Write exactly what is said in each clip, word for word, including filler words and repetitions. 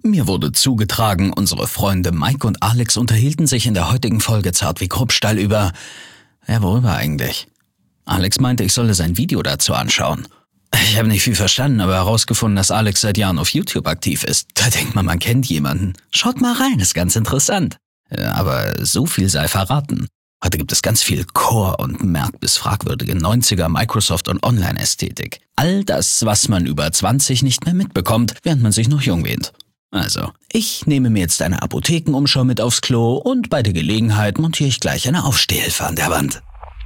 Mir wurde zugetragen, unsere Freunde Mike und Alex unterhielten sich in der heutigen Folge Zart wie Kruppstall über... Ja, worüber eigentlich? Alex meinte, ich solle sein Video dazu anschauen. Ich habe nicht viel verstanden, aber herausgefunden, dass Alex seit Jahren auf YouTube aktiv ist. Da denkt man, man kennt jemanden. Schaut mal rein, ist ganz interessant. Aber so viel sei verraten. Heute gibt es ganz viel Core und merk- bis fragwürdige neunziger Microsoft- und Online-Ästhetik. All das, was man über zwanzig nicht mehr mitbekommt, während man sich noch jung wähnt. Also, ich nehme mir jetzt eine Apothekenumschau mit aufs Klo und bei der Gelegenheit montiere ich gleich eine Aufstehhilfe an der Wand.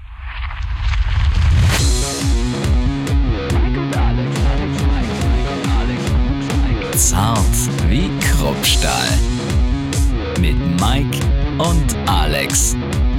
Zart wie Kruppstahl. Mit Mike und Alex.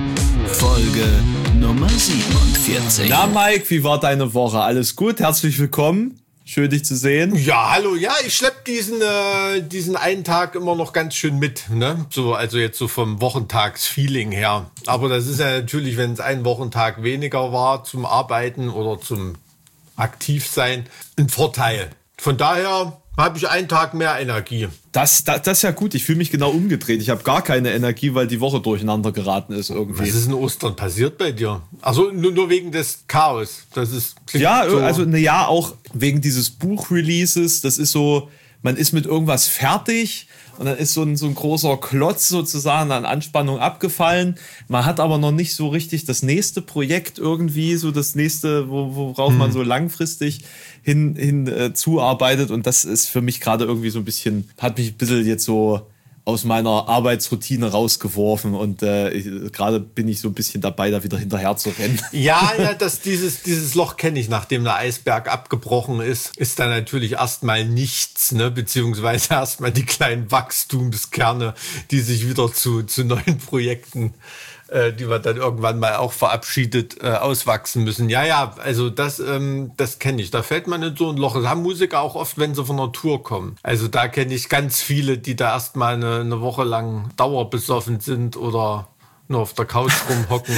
Folge Nummer siebenundvierzig. Na Mike, wie war deine Woche? Alles gut? Herzlich willkommen. Schön, dich zu sehen. Ja, hallo. Ja, ich schlepp diesen äh, diesen einen Tag immer noch ganz schön mit, ne? So, also jetzt so vom Wochentagsfeeling her. Aber das ist ja natürlich, wenn es ein Wochentag weniger war zum Arbeiten oder zum Aktivsein, ein Vorteil. Von daher habe ich einen Tag mehr Energie. Das, das, das ist ja gut. Ich fühle mich genau umgedreht. Ich habe gar keine Energie, weil die Woche durcheinander geraten ist irgendwie. Was ist in Ostern passiert bei dir? Also nur, nur wegen des Chaos. Das ist ja, so. also na ja, auch wegen dieses Buchreleases. Das ist so, man ist mit irgendwas fertig und dann ist so ein, so ein großer Klotz sozusagen an Anspannung abgefallen. Man hat aber noch nicht so richtig das nächste Projekt irgendwie, so das nächste, wo, worauf hm. man so langfristig hin, hin äh, zuarbeitet. Und das ist für mich gerade irgendwie so ein bisschen, hat mich ein bisschen jetzt so aus meiner Arbeitsroutine rausgeworfen und äh, gerade bin ich so ein bisschen dabei, da wieder hinterher zu rennen. Ja, ja, das, dieses, dieses Loch kenne ich, nachdem der Eisberg abgebrochen ist, ist da natürlich erstmal nichts, ne, beziehungsweise erstmal die kleinen Wachstumskerne, die sich wieder zu, zu neuen Projekten, äh, die man dann irgendwann mal auch verabschiedet, äh, auswachsen müssen. Ja, ja, also das, ähm, das kenne ich. Da fällt man in so ein Loch. Das haben Musiker auch oft, wenn sie von der Tour kommen. Also da kenne ich ganz viele, die da erstmal eine, eine Woche lang dauerbesoffen sind oder nur auf der Couch rumhocken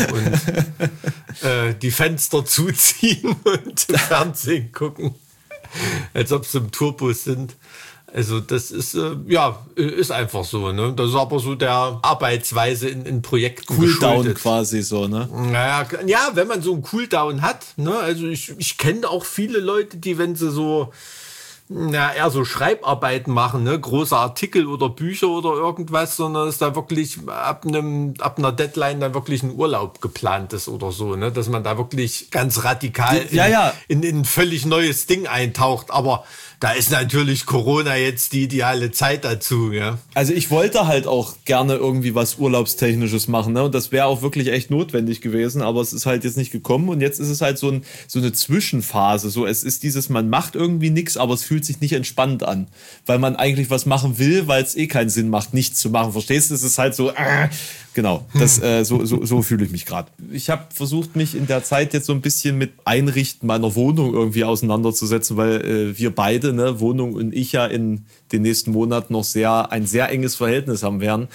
und äh, die Fenster zuziehen und Fernsehen gucken, als ob sie im Tourbus sind. Also das ist, äh, ja, ist einfach so, ne? Das ist aber so der Arbeitsweise in, in Projekten Cooldown geschuldet. quasi so, ne? Naja, ja, wenn man so einen Cooldown hat, ne? Also ich, ich kenne auch viele Leute, die, wenn sie so, na, eher so Schreibarbeiten machen, ne? Große Artikel oder Bücher oder irgendwas, sondern dass da wirklich ab einem, ab einer Deadline dann wirklich ein Urlaub geplant ist oder so, ne? Dass man da wirklich ganz radikal in, ja, ja. in, in ein völlig neues Ding eintaucht, aber da ist natürlich Corona jetzt die ideale Zeit dazu, ja. Also ich wollte halt auch gerne irgendwie was Urlaubstechnisches machen, ne? Und das wäre auch wirklich echt notwendig gewesen, aber es ist halt jetzt nicht gekommen und jetzt ist es halt so, ein, so eine Zwischenphase. So, es ist dieses, man macht irgendwie nichts, aber es fühlt sich nicht entspannt an, weil man eigentlich was machen will, weil es eh keinen Sinn macht, nichts zu machen. Verstehst du? Es ist halt so, äh, genau, das, äh, so, so, so fühle ich mich gerade. Ich habe versucht, mich in der Zeit jetzt so ein bisschen mit Einrichten meiner Wohnung irgendwie auseinanderzusetzen, weil äh, wir beide, ne, Wohnung und ich ja in den nächsten Monaten noch sehr ein sehr enges Verhältnis haben werden.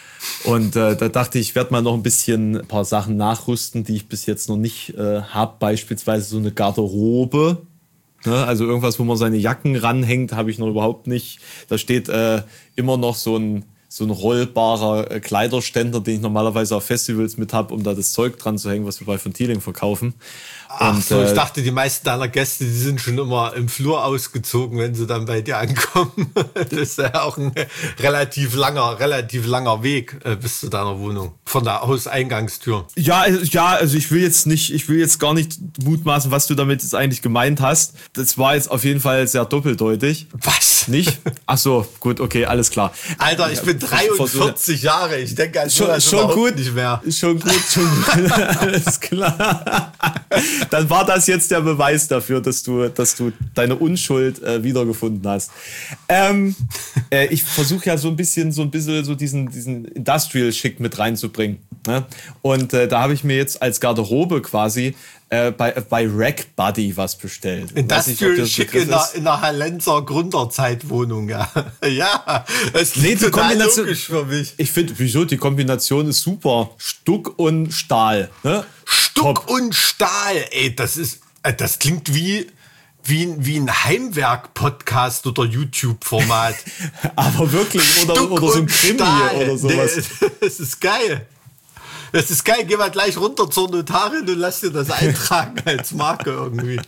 Und äh, da dachte ich, ich werde mal noch ein bisschen ein paar Sachen nachrüsten, die ich bis jetzt noch nicht äh, habe. Beispielsweise so eine Garderobe. Ne? Also irgendwas, wo man seine Jacken ranhängt, habe ich noch überhaupt nicht. Da steht äh, immer noch so ein so ein rollbarer äh, Kleiderständer, den ich normalerweise auf Festivals mit habe, um da das Zeug dran zu hängen, was wir bei von Thieling verkaufen. Ach und, so, äh, ich dachte, die meisten deiner Gäste, die sind schon immer im Flur ausgezogen, wenn sie dann bei dir ankommen. Das ist ja auch ein relativ langer, relativ langer Weg äh, bis zu deiner Wohnung. Von der Hauseingangstür. Ja, ja, also ich will jetzt nicht, ich will jetzt gar nicht mutmaßen, was du damit jetzt eigentlich gemeint hast. Das war jetzt auf jeden Fall sehr doppeldeutig. Was? Nicht? Ach so, gut, okay, alles klar. Alter, ich bin dreiundvierzig Jahre. Ich denke an schon, schon gut, nicht mehr. Schon gut, schon gut. Alles klar. Dann war das jetzt der Beweis dafür, dass du, dass du deine Unschuld äh, wiedergefunden hast. Ähm, äh, ich versuche ja so ein bisschen, so ein bisschen so diesen, diesen Industrial-Schick mit reinzubringen. Ne? Und äh, da habe ich mir jetzt als Garderobe quasi äh, bei, bei Rack Buddy was bestellt. Industrial-Schick in der, in der Hallenser Gründerzeitwohnung, ja. Ja, es nee, klingt total logisch für mich. Ich finde, wieso, die Kombination ist super. Stuck und Stahl. Ne? Stuck Top. Und Stahl, ey, das ist, das klingt wie, wie, wie ein Heimwerk-Podcast oder YouTube-Format. Aber wirklich, oder, oder so ein Krimi oder sowas. Das ist geil. Das ist geil. Geh mal gleich runter zur Notarin und lass dir das eintragen als Marke irgendwie.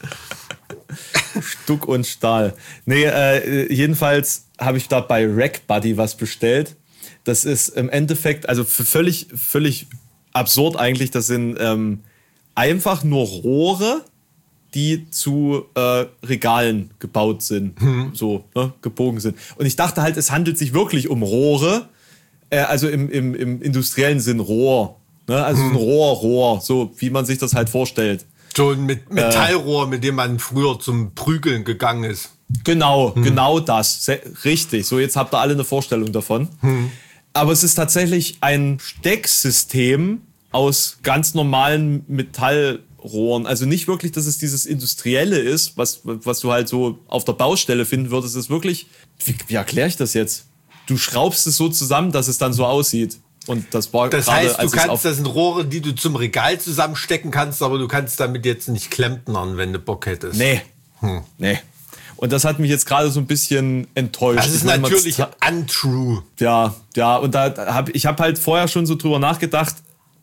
Stuck und Stahl. Nee, äh, jedenfalls habe ich da bei RackBuddy was bestellt. Das ist im Endeffekt, also völlig, völlig absurd eigentlich. Das sind ähm, einfach nur Rohre, die zu äh, Regalen gebaut sind, hm. so ne, gebogen sind. Und ich dachte halt, es handelt sich wirklich um Rohre, äh, also im, im, im industriellen Sinn Rohr. Ne? Also hm. ein Rohr, Rohr, so wie man sich das halt vorstellt. So ein Metallrohr, äh, mit dem man früher zum Prügeln gegangen ist. Genau, hm. genau das. Se- richtig. So, jetzt habt ihr alle eine Vorstellung davon. Hm. Aber es ist tatsächlich ein Stecksystem aus ganz normalen Metallrohren. Also nicht wirklich, dass es dieses Industrielle ist, was, was du halt so auf der Baustelle finden würdest. Es ist wirklich, wie, wie erkläre ich das jetzt? Du schraubst es so zusammen, dass es dann so aussieht. Und das war das gerade, heißt, du als kannst, das sind Rohre, die du zum Regal zusammenstecken kannst, aber du kannst damit jetzt nicht klempnern, wenn du Bock hättest. Nee. Hm. Nee. Und das hat mich jetzt gerade so ein bisschen enttäuscht. Das ist meine, natürlich untrue. Ja, ja. Und da habe ich habe halt vorher schon so drüber nachgedacht,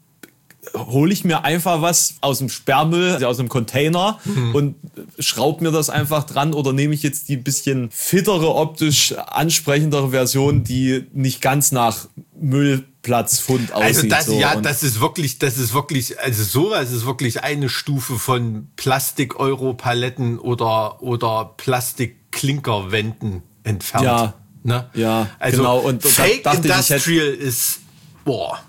hole ich mir einfach was aus dem Sperrmüll, also aus einem Container mhm. und schraube mir das einfach dran oder nehme ich jetzt die bisschen fittere, optisch ansprechendere Version, die nicht ganz nach Müllplatzfund aussieht. Also das, so. ja, und das ist wirklich, das ist wirklich, also sowas ist wirklich eine Stufe von Plastik-Euro-Paletten oder, oder Plastik-Klinkerwänden entfernt. Ja, ne? ja, also genau. Und Fake da dachte Industrial ich, ich hätte, ist, boah.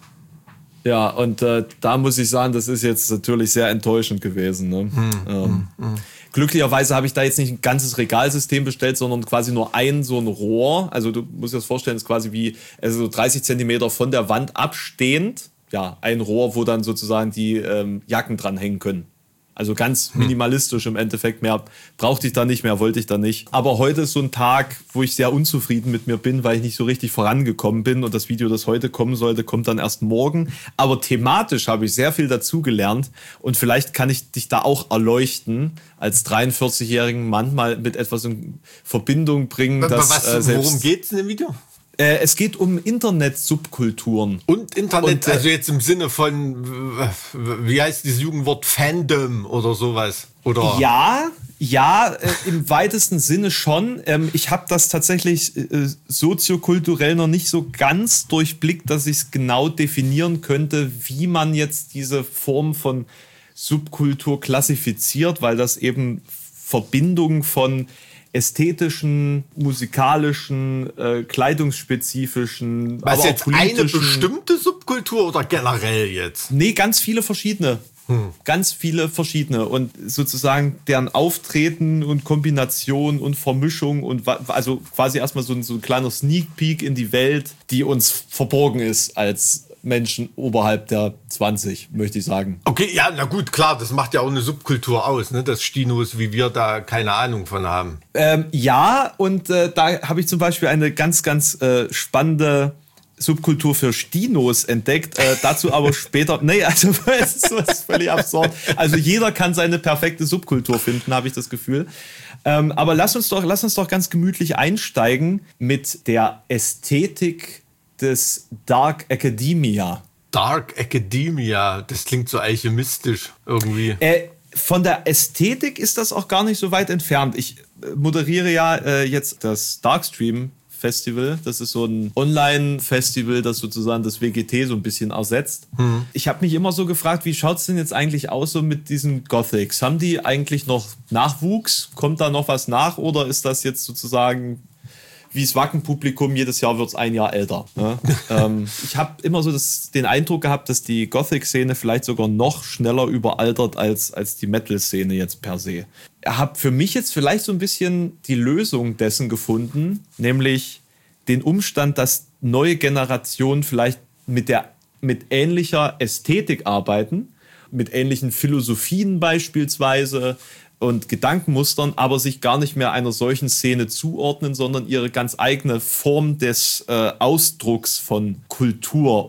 Ja, und äh, da muss ich sagen, das ist jetzt natürlich sehr enttäuschend gewesen. Ne? Hm, ähm, hm, hm. Glücklicherweise habe ich da jetzt nicht ein ganzes Regalsystem bestellt, sondern quasi nur ein so ein Rohr. Also du musst dir das vorstellen, es ist quasi wie also so dreißig Zentimeter von der Wand abstehend. Ja, ein Rohr, wo dann sozusagen die ähm, Jacken dran hängen können. Also ganz minimalistisch im Endeffekt. Mehr brauchte ich da nicht, mehr wollte ich da nicht. Aber heute ist so ein Tag, wo ich sehr unzufrieden mit mir bin, weil ich nicht so richtig vorangekommen bin. Und das Video, das heute kommen sollte, kommt dann erst morgen. Aber thematisch habe ich sehr viel dazugelernt. Und vielleicht kann ich dich da auch erleuchten, als dreiundvierzigjährigen Mann mal mit etwas in Verbindung bringen. Was, dass, äh, selbst worum geht's in dem Video? Äh, es geht um Internet-Subkulturen. Und Internet, Und, äh, also jetzt im Sinne von, wie heißt dieses Jugendwort, Fandom oder sowas? Oder? Ja, ja, äh, im weitesten Sinne schon. Ähm, ich habe das tatsächlich äh, soziokulturell noch nicht so ganz durchblickt, dass ich es genau definieren könnte, wie man jetzt diese Form von Subkultur klassifiziert, weil das eben Verbindung von ästhetischen, musikalischen, äh, kleidungsspezifischen, Was aber jetzt auch politischen, eine bestimmte Subkultur oder generell jetzt? Nee, ganz viele verschiedene. Hm. Ganz viele verschiedene. Und sozusagen deren Auftreten und Kombination und Vermischung und wa- also quasi erstmal so ein, so ein kleiner Sneak Peek in die Welt, die uns verborgen ist als Menschen oberhalb der zwanzig, möchte ich sagen. Okay, ja, na gut, klar, das macht ja auch eine Subkultur aus, ne? Dass Stinos wie wir da keine Ahnung von haben. Ähm, ja, und äh, da habe ich zum Beispiel eine ganz, ganz äh, spannende Subkultur für Stinos entdeckt. Äh, dazu aber später. Nee, also es ist, das ist völlig absurd. Also jeder kann seine perfekte Subkultur finden, habe ich das Gefühl. Ähm, aber lass uns doch, lass uns doch ganz gemütlich einsteigen mit der Ästhetik des Dark Academia. Dark Academia, das klingt so alchemistisch irgendwie. Äh, von der Ästhetik ist das auch gar nicht so weit entfernt. Ich äh, moderiere ja äh, jetzt das Darkstream Festival. Das ist so ein Online-Festival, das sozusagen das W G T so ein bisschen ersetzt. Hm. Ich habe mich immer so gefragt, wie schaut es denn jetzt eigentlich aus so mit diesen Gothics? Haben die eigentlich noch Nachwuchs? Kommt da noch was nach? Oder ist das jetzt sozusagen wie das Wacken-Publikum, jedes Jahr wird es ein Jahr älter. Ne? ähm, ich habe immer so das, den Eindruck gehabt, dass die Gothic-Szene vielleicht sogar noch schneller überaltert als, als die Metal-Szene jetzt per se. Ich habe für mich jetzt vielleicht so ein bisschen die Lösung dessen gefunden, nämlich den Umstand, dass neue Generationen vielleicht mit, der, mit ähnlicher Ästhetik arbeiten, mit ähnlichen Philosophien beispielsweise, und Gedankenmustern, aber sich gar nicht mehr einer solchen Szene zuordnen, sondern ihre ganz eigene Form des äh, Ausdrucks von Kultur und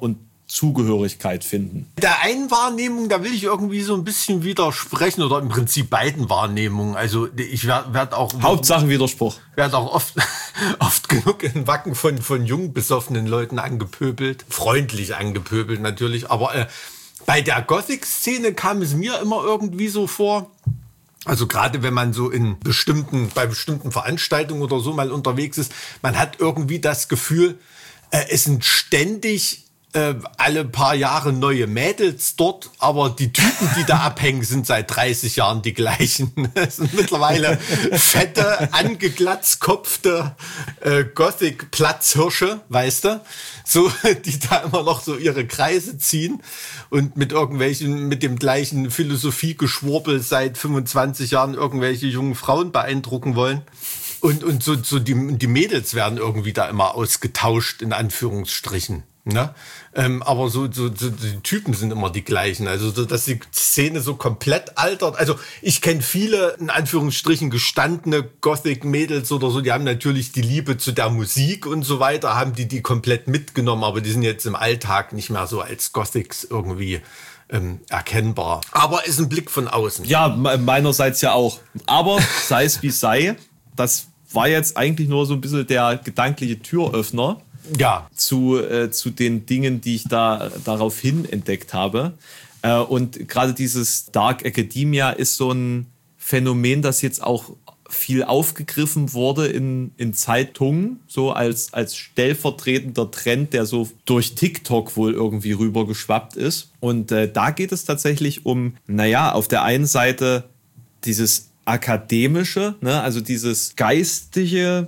Zugehörigkeit finden. Der einen Wahrnehmung, da will ich irgendwie so ein bisschen widersprechen oder im Prinzip beiden Wahrnehmungen. Also ich werde werd auch... Hauptsache Widerspruch. Werde auch oft, oft genug in Wacken von, von jung besoffenen Leuten angepöbelt. Freundlich angepöbelt natürlich. Aber äh, bei der Gothic-Szene kam es mir immer irgendwie so vor... Also gerade wenn man so in bestimmten, bei bestimmten Veranstaltungen oder so mal unterwegs ist, man hat irgendwie das Gefühl, äh, es sind ständig äh, alle paar Jahre neue Mädels dort, aber die Typen, die da abhängen, sind seit dreißig Jahren die gleichen. Das sind mittlerweile fette, angeglatzkopfte äh, Gothic-Platzhirsche, weißt du? So, die da immer noch so ihre Kreise ziehen und mit irgendwelchen, mit dem gleichen Philosophiegeschwurbel seit fünfundzwanzig Jahren irgendwelche jungen Frauen beeindrucken wollen. Und, und so, so die, die Mädels werden irgendwie da immer ausgetauscht, in Anführungsstrichen. Ne? Ähm, aber so, so, so die Typen sind immer die gleichen. Also, so, dass die Szene so komplett altert. Also, ich kenne viele, in Anführungsstrichen, gestandene Gothic-Mädels oder so, die haben natürlich die Liebe zu der Musik und so weiter, haben die die komplett mitgenommen, aber die sind jetzt im Alltag nicht mehr so als Gothics irgendwie ähm, erkennbar. Aber ist ein Blick von außen. Ja, meinerseits ja auch. Aber sei es wie sei, das war jetzt eigentlich nur so ein bisschen der gedankliche Türöffner. Ja. Zu, äh, zu den Dingen, die ich da daraufhin entdeckt habe. Äh, und gerade dieses Dark Academia ist so ein Phänomen, das jetzt auch viel aufgegriffen wurde in, in Zeitungen, so als, als stellvertretender Trend, der so durch TikTok wohl irgendwie rübergeschwappt ist. Und äh, da geht es tatsächlich um, naja, auf der einen Seite dieses akademische, ne, also dieses geistige,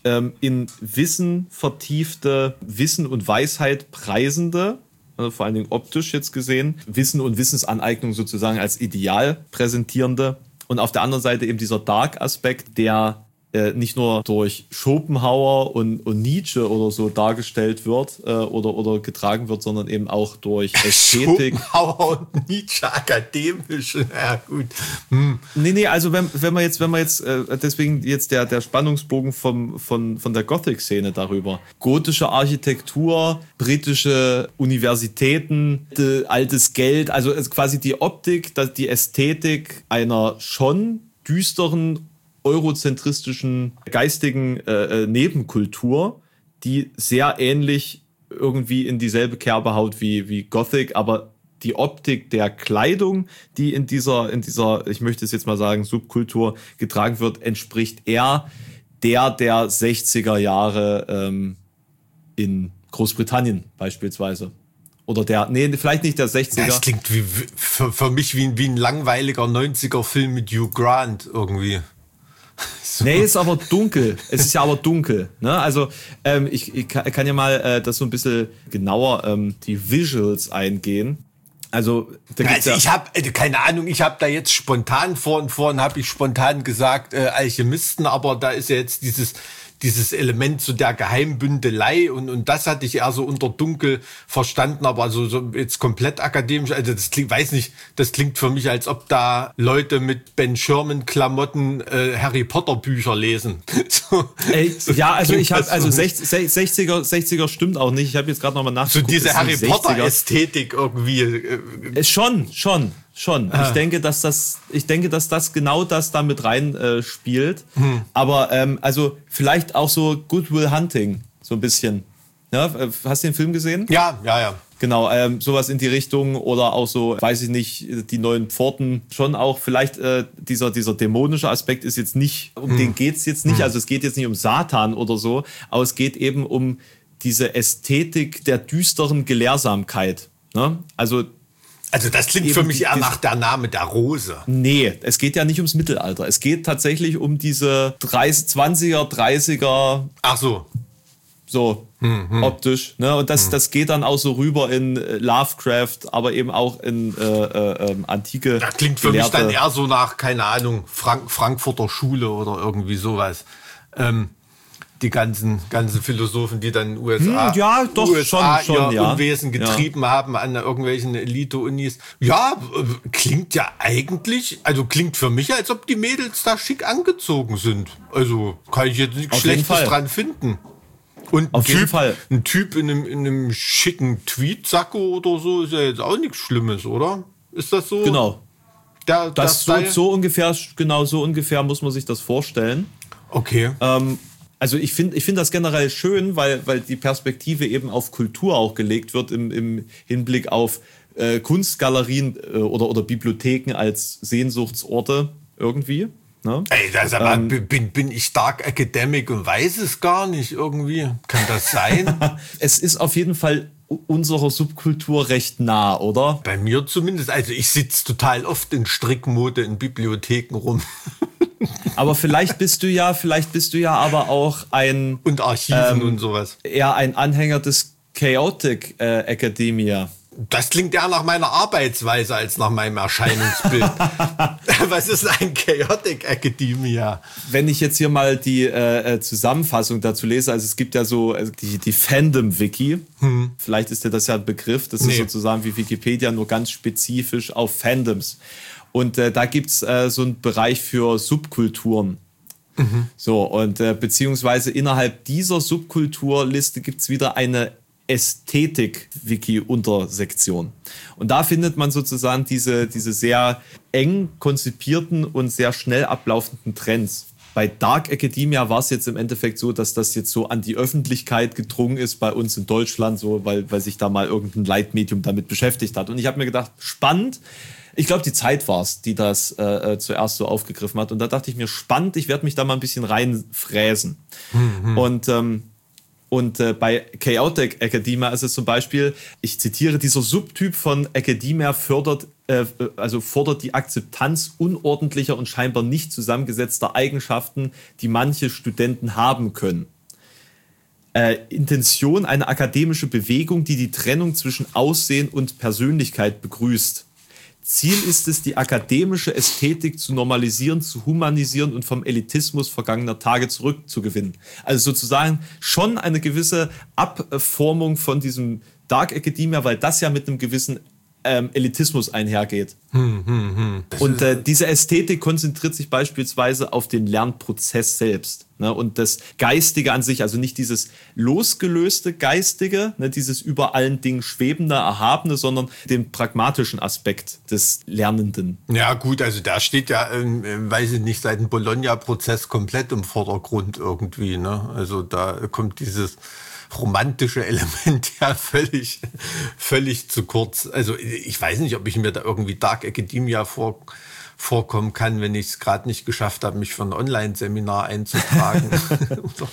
in Wissen vertiefte, Wissen und Weisheit preisende, also vor allen Dingen optisch jetzt gesehen, Wissen und Wissensaneignung sozusagen als Ideal präsentierende. Und auf der anderen Seite eben dieser Dark-Aspekt, der äh, nicht nur durch Schopenhauer und, und Nietzsche oder so dargestellt wird äh, oder, oder getragen wird, sondern eben auch durch Ästhetik. Schopenhauer und Nietzsche akademisch, ja gut. Hm. Nee, nee, also wenn, wenn man jetzt, wenn man jetzt, äh, deswegen jetzt der, der Spannungsbogen vom, von, von der Gothic-Szene darüber. Gotische Architektur, britische Universitäten, de, altes Geld, also quasi die Optik, die Ästhetik einer schon düsteren eurozentristischen geistigen äh, Nebenkultur, die sehr ähnlich irgendwie in dieselbe Kerbe haut wie, wie Gothic, aber die Optik der Kleidung, die in dieser, in dieser, ich möchte es jetzt mal sagen, Subkultur getragen wird, entspricht eher der der sechziger Jahre ähm, in Großbritannien beispielsweise. Oder der, nee, vielleicht nicht der sechziger. Das klingt wie, für, für mich wie, wie ein langweiliger neunziger-Film mit Hugh Grant irgendwie. So. Nee, ist aber dunkel. Es ist ja aber dunkel. Ne? Also ähm, ich, ich kann ja mal äh, das so ein bisschen genauer ähm, die Visuals eingehen. Also, da gibt's also ja ich habe keine Ahnung, ich habe da jetzt spontan vorhin vorhin habe ich spontan gesagt äh, Alchemisten, aber da ist ja jetzt dieses dieses Element zu der Geheimbündelei und und das hatte ich eher so unter dunkel verstanden, aber also so jetzt komplett akademisch, also das klingt, weiß nicht, das klingt für mich, als ob da Leute mit Ben Sherman Klamotten äh, Harry Potter Bücher lesen. So, Ey, so ja, also ich habe so also sechziger sechziger stimmt auch nicht. Ich habe jetzt gerade noch mal nachgeguckt. So diese Harry Potter Ästhetik irgendwie. Äh, äh, schon, schon. Schon. Ah. Ich denke, dass das, ich denke, dass das genau das da mit rein äh, spielt. Hm. Aber ähm, also vielleicht auch so Good Will Hunting, so ein bisschen. Ja, hast du den Film gesehen? Ja, ja, ja. Genau, ähm, sowas in die Richtung oder auch so, weiß ich nicht, die neuen Pforten. Schon auch vielleicht äh, dieser dieser dämonische Aspekt ist jetzt nicht, um hm. den geht's jetzt nicht. Hm. Also es geht jetzt nicht um Satan oder so, aber es geht eben um diese Ästhetik der düsteren Gelehrsamkeit. Ne? Also Also das klingt für mich eher nach der Name der Rose. Nee, es geht ja nicht ums Mittelalter. Es geht tatsächlich um diese dreißig, zwanziger, dreißiger. Ach so. So, hm, hm. optisch. Ne? Und das, hm. das geht dann auch so rüber in Lovecraft, aber eben auch in äh, äh, antike. Das klingt für Gelehrte. Mich dann eher so nach, keine Ahnung, Frank- Frankfurter Schule oder irgendwie sowas. Ähm, die ganzen, ganzen Philosophen, die dann in den U S A, hm, ja, doch, U S A schon, schon, ihr ja. Unwesen getrieben ja. haben an irgendwelchen Elite-Unis. Ja, klingt ja eigentlich, also klingt für mich, als ob die Mädels da schick angezogen sind. Also kann ich jetzt nichts Schlechtes dran finden. Und auf ein jeden typ, Fall. Ein Typ in einem, in einem schicken Tweet-Sakko oder so ist ja jetzt auch nichts Schlimmes, oder? Ist das so? Genau. Der, Das so, so ungefähr, genau so ungefähr muss man sich das vorstellen. Okay. Ähm, also ich finde ich find das generell schön, weil, weil die Perspektive eben auf Kultur auch gelegt wird im, im Hinblick auf äh, Kunstgalerien äh, oder, oder Bibliotheken als Sehnsuchtsorte irgendwie. Ne? Ey, das aber, ähm, bin, bin ich Dark Academic und weiß es gar nicht irgendwie? Kann das sein? Es ist auf jeden Fall unserer Subkultur recht nah, oder? Bei mir zumindest. Also ich sitze total oft in Strickmode in Bibliotheken rum. Aber vielleicht bist du ja, vielleicht bist du ja aber auch ein... Und Archiven ähm, und sowas. Eher ein Anhänger des Chaotic äh, Academia. Das klingt eher nach meiner Arbeitsweise als nach meinem Erscheinungsbild. Was ist ein Chaotic Academia? Wenn ich jetzt hier mal die äh, Zusammenfassung dazu lese, also es gibt ja so also die, die Fandom-Wiki. Hm. Vielleicht ist dir das ja ein Begriff. Das nee. ist sozusagen wie Wikipedia, nur ganz spezifisch auf Fandoms. Und äh, da gibt's äh, so einen Bereich für Subkulturen. Mhm. So, und äh, beziehungsweise innerhalb dieser Subkulturliste gibt's wieder eine Ästhetik-Wiki-Untersektion. Und da findet man sozusagen diese, diese sehr eng konzipierten und sehr schnell ablaufenden Trends. Bei Dark Academia war es jetzt im Endeffekt so, dass das jetzt so an die Öffentlichkeit gedrungen ist bei uns in Deutschland, so, weil, weil sich da mal irgendein Leitmedium damit beschäftigt hat. Und ich habe mir gedacht, spannend. Ich glaube, die Zeit war es, die das äh, zuerst so aufgegriffen hat. Und da dachte ich mir, spannend, ich werde mich da mal ein bisschen reinfräsen. Mhm. Und ähm, Und äh, bei Chaotic Academia ist es zum Beispiel, ich zitiere, dieser Subtyp von Academia fördert, äh, also fordert die Akzeptanz unordentlicher und scheinbar nicht zusammengesetzter Eigenschaften, die manche Studenten haben können. Äh, Intention, eine akademische Bewegung, die die Trennung zwischen Aussehen und Persönlichkeit begrüßt. Ziel ist es, die akademische Ästhetik zu normalisieren, zu humanisieren und vom Elitismus vergangener Tage zurückzugewinnen. Also sozusagen schon eine gewisse Abformung von diesem Dark Academia, weil das ja mit einem gewissen ähm, Elitismus einhergeht. Hm, hm, hm. Und äh, diese Ästhetik konzentriert sich beispielsweise auf den Lernprozess selbst, ne, und das Geistige an sich, also nicht dieses losgelöste Geistige, ne, dieses über allen Dingen schwebende, erhabene, sondern den pragmatischen Aspekt des Lernenden. Ja gut, also da steht ja, ähm, weiß ich nicht, seit dem Bologna-Prozess komplett im Vordergrund irgendwie, ne? Also da kommt dieses romantische Element ja völlig, völlig zu kurz. Also ich weiß nicht, ob ich mir da irgendwie Dark Academia vor, vorkommen kann, wenn ich es gerade nicht geschafft habe, mich für ein Online-Seminar einzutragen oder,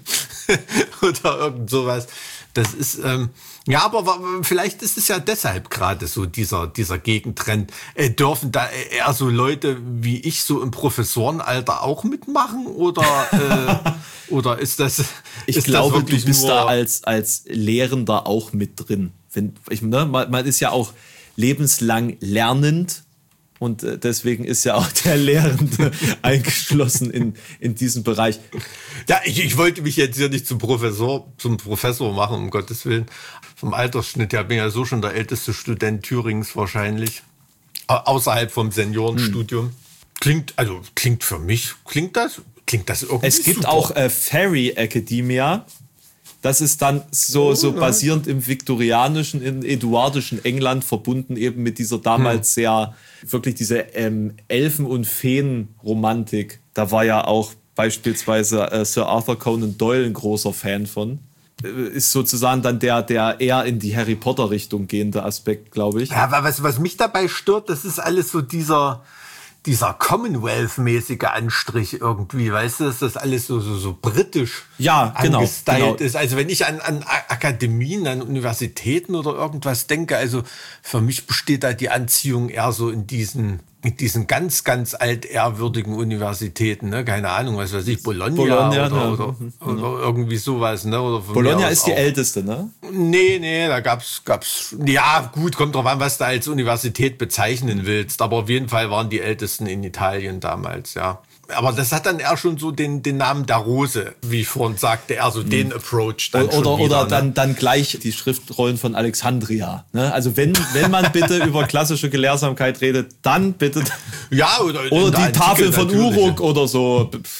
oder irgend sowas. Das ist, ähm, ja, aber vielleicht ist es ja deshalb gerade so dieser, dieser Gegentrend. Äh, dürfen da eher so Leute wie ich so im Professorenalter auch mitmachen oder, äh, oder ist das, ich ist glaube, das wirklich du bist nur da als, als Lehrender auch mit drin. Wenn, ich, ne, man, man ist ja auch lebenslang lernend. Und deswegen ist ja auch der Lehrende eingeschlossen in, in diesen Bereich. Ja, ich, ich wollte mich jetzt hier nicht zum Professor, zum Professor machen, um Gottes Willen. Vom Altersschnitt her bin ich ja so schon der älteste Student Thürings wahrscheinlich. Außerhalb vom Seniorenstudium. Hm. Klingt, also klingt für mich, klingt das, klingt das irgendwie Es gibt super. auch äh, Fairy Academia. Das ist dann so, oh, so basierend im viktorianischen, im eduardischen England, verbunden eben mit dieser damals hm. sehr, wirklich diese ähm, Elfen- und Feen-Romantik. Da war ja auch beispielsweise äh, Sir Arthur Conan Doyle ein großer Fan von. Äh, ist sozusagen dann der, der eher in die Harry Potter-Richtung gehende Aspekt, glaube ich. Ja, aber was, was mich dabei stört, das ist alles so dieser... dieser Commonwealth-mäßige Anstrich irgendwie, weißt du, dass das alles so, so, so britisch ja, genau, angestylt genau. ist. Also wenn ich an, an Akademien, an Universitäten oder irgendwas denke, also für mich besteht da die Anziehung eher so in diesen, in diesen ganz, ganz altehrwürdigen Universitäten, ne? Keine Ahnung, was weiß ich, Bologna, Bologna oder, ja. oder, oder irgendwie sowas, ne? Oder Bologna ist die auch älteste, ne? Nee, nee, da gab's, gab's, ja, gut, kommt drauf an, was du als Universität bezeichnen willst, aber auf jeden Fall waren die ältesten in Italien damals, ja. Aber das hat dann eher schon so den, den Namen der Rose, wie ich vorhin sagte, eher so mhm. den Approach dann oder, schon oder, wieder, oder ne? dann, dann gleich die Schriftrollen von Alexandria. Ne? Also wenn, wenn man bitte über klassische Gelehrsamkeit redet, dann bitte. Ja, oder, oder die Tafel von natürlich. Uruk oder so.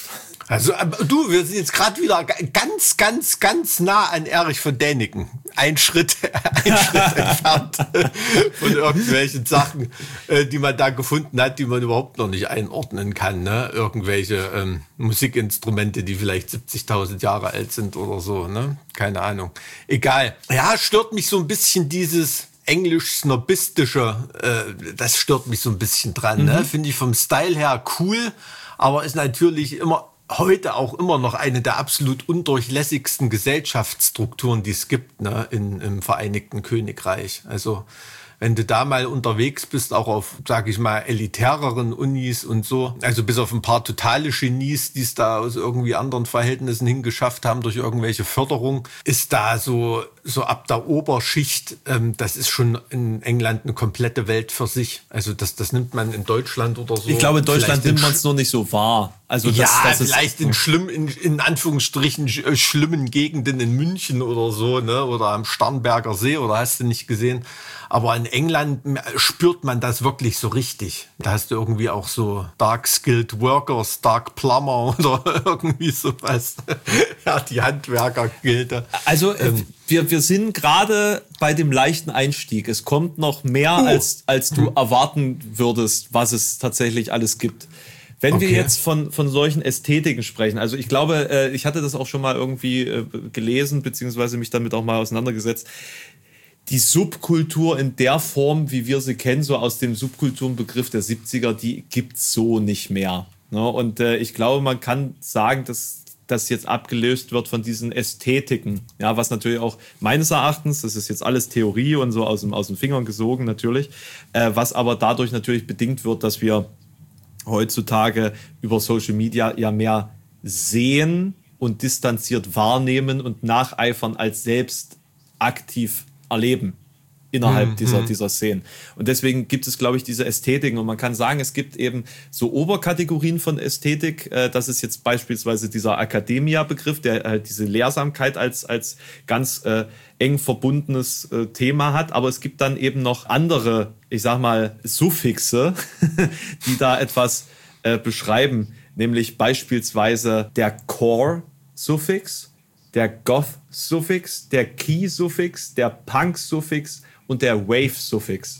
Also du, wir sind jetzt gerade wieder ganz, ganz, ganz nah an Erich von Däniken. Ein Schritt, ein Schritt entfernt von irgendwelchen Sachen, die man da gefunden hat, die man überhaupt noch nicht einordnen kann. Ne? Irgendwelche ähm, Musikinstrumente, die vielleicht siebzigtausend Jahre alt sind oder so. Ne? Keine Ahnung. Egal. Ja, stört mich so ein bisschen dieses englisch-snobistische. Äh, das stört mich so ein bisschen dran. Mhm. Ne? Finde ich vom Style her cool, aber ist natürlich immer heute auch immer noch eine der absolut undurchlässigsten Gesellschaftsstrukturen, die es gibt, ne, in, im Vereinigten Königreich. Also wenn du da mal unterwegs bist, auch auf, sag ich mal, elitäreren Unis und so, also bis auf ein paar totale Genies, die es da aus irgendwie anderen Verhältnissen hingeschafft haben durch irgendwelche Förderung, ist da so, so ab der Oberschicht, ähm, das ist schon in England eine komplette Welt für sich. Also das, das nimmt man in Deutschland oder so. Ich glaube, in Deutschland nimmt man es nur nicht so wahr. Also das, ja, das ist vielleicht in schlimm, in, in Anführungsstrichen sch- schlimmen Gegenden in München oder so, ne, oder am Starnberger See, oder hast du nicht gesehen. Aber in England spürt man das wirklich so richtig. Da hast du irgendwie auch so Dark-Skilled Workers, Dark Plumber oder irgendwie sowas. Ja, die Handwerkergilde. Also ähm, wir, wir sind gerade bei dem leichten Einstieg. Es kommt noch mehr, oh. als, als du hm. erwarten würdest, was es tatsächlich alles gibt. Wenn okay. wir jetzt von, von solchen Ästhetiken sprechen, also ich glaube, äh, ich hatte das auch schon mal irgendwie äh, gelesen, beziehungsweise mich damit auch mal auseinandergesetzt. Die Subkultur in der Form, wie wir sie kennen, so aus dem Subkulturenbegriff der siebziger, die gibt's so nicht mehr. Ne? Und äh, ich glaube, man kann sagen, dass das jetzt abgelöst wird von diesen Ästhetiken. Ja, was natürlich auch meines Erachtens, das ist jetzt alles Theorie und so aus dem, aus den Fingern gesogen natürlich, äh, was aber dadurch natürlich bedingt wird, dass wir heutzutage über Social Media ja mehr sehen und distanziert wahrnehmen und nacheifern als selbst aktiv erleben innerhalb mhm. dieser, dieser Szenen. Und deswegen gibt es, glaube ich, diese Ästhetiken. Und man kann sagen, es gibt eben so Oberkategorien von Ästhetik. Das ist jetzt beispielsweise dieser Academia-Begriff, der halt diese Lehrsamkeit als, als ganz äh, eng verbundenes äh, Thema hat. Aber es gibt dann eben noch andere, ich sag mal, Suffixe, die da etwas äh, beschreiben. Nämlich beispielsweise der Core-Suffix, der Goth-Suffix, der Key-Suffix, der Punk-Suffix und der Wave-Suffix.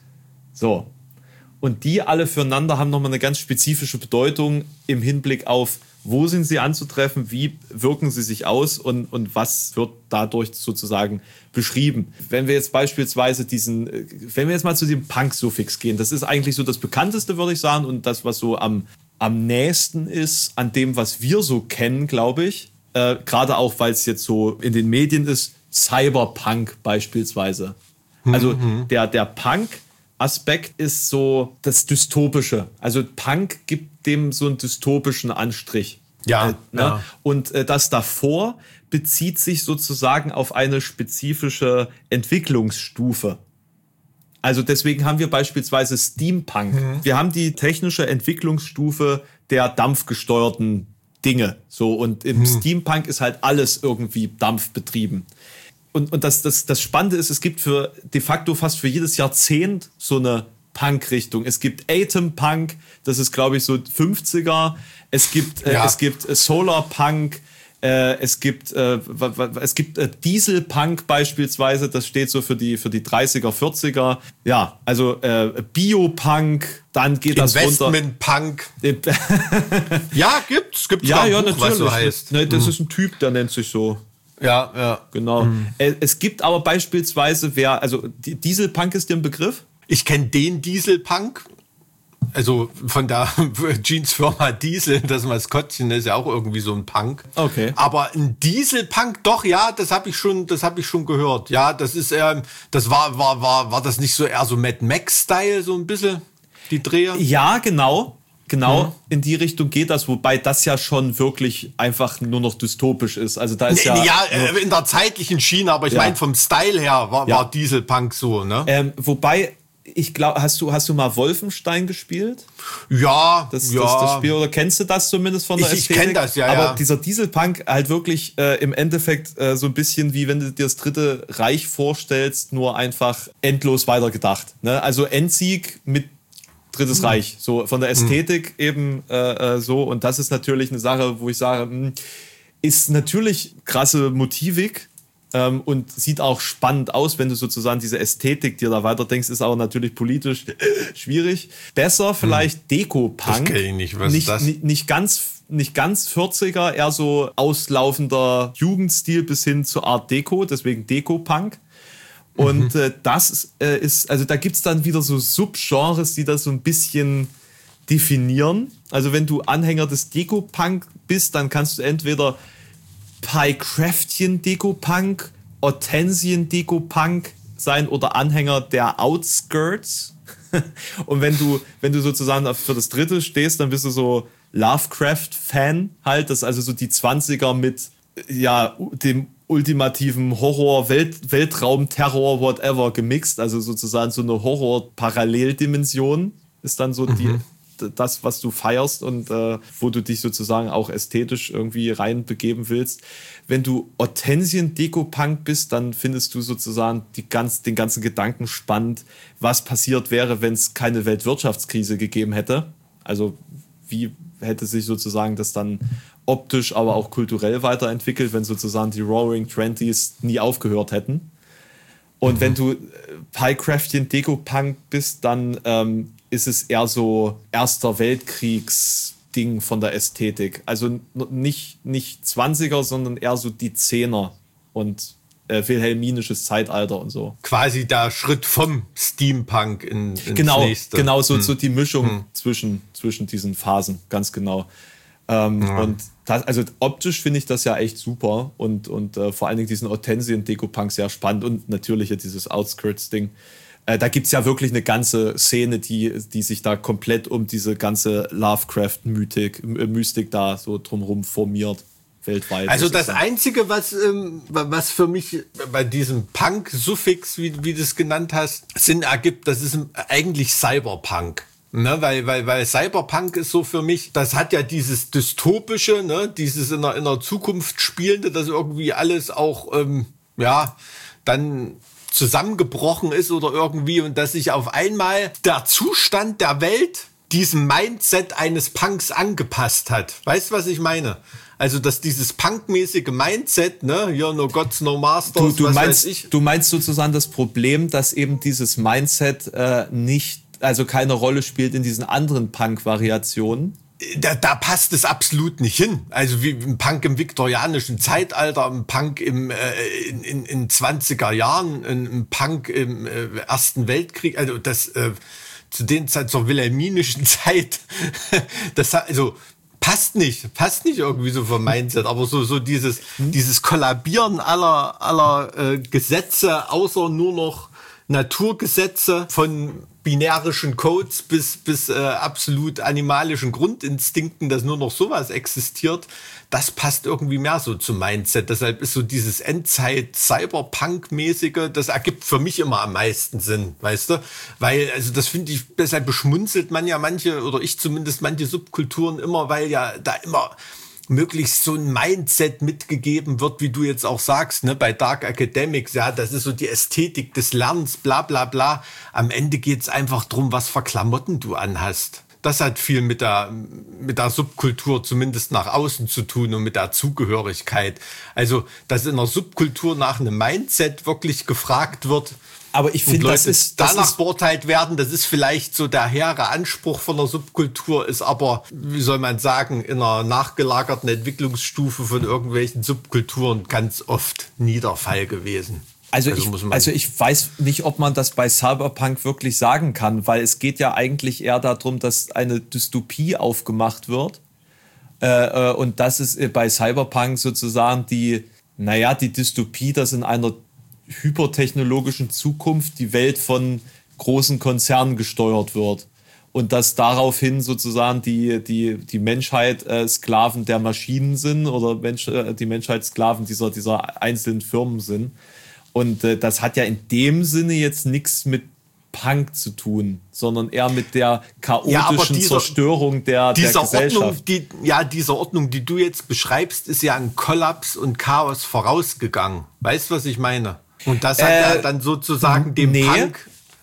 So. Und die alle füreinander haben nochmal eine ganz spezifische Bedeutung im Hinblick auf, wo sind sie anzutreffen, wie wirken sie sich aus und, und was wird dadurch sozusagen beschrieben. Wenn wir jetzt beispielsweise diesen, wenn wir jetzt mal zu dem Punk-Suffix gehen, das ist eigentlich so das bekannteste, würde ich sagen, und das, was so am, am nächsten ist an dem, was wir so kennen, glaube ich. Äh, gerade auch, weil es jetzt so in den Medien ist, Cyberpunk beispielsweise. Also mhm. der, der Punk-Aspekt ist so das Dystopische. Also Punk gibt dem so einen dystopischen Anstrich. Ja. Äh, ne? ja. Und äh, das davor bezieht sich sozusagen auf eine spezifische Entwicklungsstufe. Also deswegen haben wir beispielsweise Steampunk. Mhm. Wir haben die technische Entwicklungsstufe der dampfgesteuerten Dinge. So, und im hm. Steampunk ist halt alles irgendwie dampfbetrieben. Und, und das, das, das Spannende ist, es gibt für de facto fast für jedes Jahrzehnt so eine Punk-Richtung. Es gibt Atom-Punk, das ist, glaube ich, so fünfziger. Es gibt, ja. äh, es gibt äh, Solar-Punk. Äh, es gibt, äh, es gibt äh, Diesel-Punk beispielsweise, das steht so für die, für die dreißiger, vierziger. Ja, also äh, Bio-Punk, dann geht das runter. Investment-Punk. Ja, gibt's. Gibt's ja, ja, Buch, natürlich. Was so heißt. Ne, das mhm. ist ein Typ, der nennt sich so. Ja, ja. Genau. Mhm. Es gibt aber beispielsweise, wer, also Diesel-Punk ist dir ein Begriff? Ich kenne den Diesel-Punk. Also von der Jeans-Firma Diesel, das Maskottchen ist ja auch irgendwie so ein Punk. Okay. Aber ein Diesel-Punk, doch, ja, das habe ich schon, das habe ich schon gehört. Ja, das ist, ähm, das war, war, war, war das nicht so eher so Mad Max-Style, so ein bisschen, die Dreher? Ja, genau. Genau, hm. in die Richtung geht das, wobei das ja schon wirklich einfach nur noch dystopisch ist. Also da ist nee, ja... Ja, äh, in der zeitlichen Schiene, aber ich ja. meine vom Style her war, ja. war Dieselpunk so, ne? Ähm, wobei, ich glaube, hast du, hast du mal Wolfenstein gespielt? Ja, das, ja. Das, das Spiel, oder kennst du das zumindest von der ich, Ästhetik? Ich kenne das, ja, Aber ja. dieser Dieselpunk halt wirklich äh, im Endeffekt äh, so ein bisschen wie wenn du dir das Dritte Reich vorstellst, nur einfach endlos weitergedacht. Ne? Also Endsieg mit Drittes mhm. Reich, so von der Ästhetik mhm. eben äh, so. Und das ist natürlich eine Sache, wo ich sage, mh, ist natürlich krasse Motivik ähm, und sieht auch spannend aus, wenn du sozusagen diese Ästhetik dir da weiterdenkst, ist aber natürlich politisch schwierig. Besser vielleicht mhm. Deko-Punk. Das kenn ich nicht, was nicht, ist das? Nicht, nicht ganz nicht ganz vierziger, eher so auslaufender Jugendstil bis hin zu Art Deco, deswegen Deko-Punk. Und mhm. äh, das äh, ist, also da gibt es dann wieder so Subgenres, die das so ein bisschen definieren. Also wenn du Anhänger des Deko-Punk bist, dann kannst du entweder Pie-Craftchen-Deko-Punk, Hortensien-Deko-Punk sein oder Anhänger der Outskirts. Und wenn du, wenn du sozusagen für das Dritte stehst, dann bist du so Lovecraft-Fan halt. Das ist also so die zwanziger mit ja, dem ultimativen Horror, Welt, Weltraum-Terror, whatever gemixt. Also sozusagen so eine Horror-Paralleldimension ist dann so mhm. die, das, was du feierst und äh, wo du dich sozusagen auch ästhetisch irgendwie reinbegeben willst. Wenn du Hortensien-Deko-Punk bist, dann findest du sozusagen die ganz, den ganzen Gedanken spannend, was passiert wäre, wenn es keine Weltwirtschaftskrise gegeben hätte. Also wie hätte sich sozusagen das dann optisch, aber auch kulturell weiterentwickelt, wenn sozusagen die Roaring Twenties nie aufgehört hätten. Und mhm. wenn du Pie-Craftchen Deko-Punk bist, dann ähm, ist es eher so Erster Weltkriegs-Ding von der Ästhetik. Also nicht, nicht zwanziger, sondern eher so die Zehner und äh, wilhelminisches Zeitalter und so. Quasi der Schritt vom Steampunk in, ins genau, nächste. Genau, so, hm. so die Mischung hm. zwischen, zwischen diesen Phasen, ganz genau. Ähm, ja. Und das, also optisch finde ich das ja echt super und, und äh, vor allen Dingen diesen Hortensien-Deko-Punk sehr spannend und natürlich ja dieses Outskirts-Ding. Äh, da gibt es ja wirklich eine ganze Szene, die, die sich da komplett um diese ganze Lovecraft-Mystik äh, Mystik da so drumherum formiert, weltweit. Also das, das Einzige, was, ähm, was für mich bei diesem Punk-Suffix, wie, wie du es genannt hast, Sinn ergibt, das ist eigentlich Cyberpunk. Ne, weil, weil, weil Cyberpunk ist so für mich, das hat ja dieses Dystopische, ne, dieses in der, in der Zukunft Spielende, dass irgendwie alles auch, ähm, ja, dann zusammengebrochen ist oder irgendwie und dass sich auf einmal der Zustand der Welt diesem Mindset eines Punks angepasst hat. Weißt du, was ich meine? Also, dass dieses punkmäßige Mindset, ne, hier no Gods, no Masters, du, du was meinst, weiß ich. Du meinst sozusagen das Problem, dass eben dieses Mindset äh, nicht also keine Rolle spielt in diesen anderen Punk-Variationen? Da, da passt es absolut nicht hin. Also wie ein Punk im viktorianischen Zeitalter, ein Punk im, äh, in, in, in zwanziger Jahren, ein Punk im äh, Ersten Weltkrieg, also das äh, zu den Zeit, zur wilhelminischen Zeit, das also passt nicht, passt nicht irgendwie so vom Mindset, aber so, so dieses, hm. dieses Kollabieren aller, aller äh, Gesetze, außer nur noch Naturgesetze von binärischen Codes bis, bis äh, absolut animalischen Grundinstinkten, dass nur noch sowas existiert, das passt irgendwie mehr so zum Mindset. Deshalb ist so dieses Endzeit-Cyberpunk-mäßige, das ergibt für mich immer am meisten Sinn, weißt du? Weil, also das finde ich, deshalb beschmunzelt man ja manche, oder ich zumindest manche Subkulturen immer, weil ja da immer möglichst so ein Mindset mitgegeben wird, wie du jetzt auch sagst, ne, bei Dark Academics, ja, das ist so die Ästhetik des Lernens, bla bla bla. Am Ende geht's einfach drum, was für Klamotten du anhast. Das hat viel mit der, mit der Subkultur zumindest nach außen zu tun und mit der Zugehörigkeit. Also, dass in der Subkultur nach einem Mindset wirklich gefragt wird, aber ich finde, das ist das danach ist, beurteilt werden. Das ist vielleicht so der hehre Anspruch von der Subkultur, ist aber, wie soll man sagen, in einer nachgelagerten Entwicklungsstufe von irgendwelchen Subkulturen ganz oft nie der Fall gewesen. Also, also, ich, also ich weiß nicht, ob man das bei Cyberpunk wirklich sagen kann, weil es geht ja eigentlich eher darum, dass eine Dystopie aufgemacht wird. Äh, und das ist bei Cyberpunk sozusagen die, naja, die Dystopie, dass in einer hypertechnologischen Zukunft die Welt von großen Konzernen gesteuert wird und dass daraufhin sozusagen die, die, die Menschheit äh, Sklaven der Maschinen sind oder Mensch, äh, die Menschheit Sklaven dieser, dieser einzelnen Firmen sind. Und äh, das hat ja in dem Sinne jetzt nichts mit Punk zu tun, sondern eher mit der chaotischen ja, dieser, Zerstörung der, der Gesellschaft. Ordnung, die, ja, diese Ordnung, die du jetzt beschreibst, ist ja ein Kollaps und Chaos vorausgegangen. Weißt du, was ich meine? Und das hat äh, ja dann sozusagen dem nee. Punk...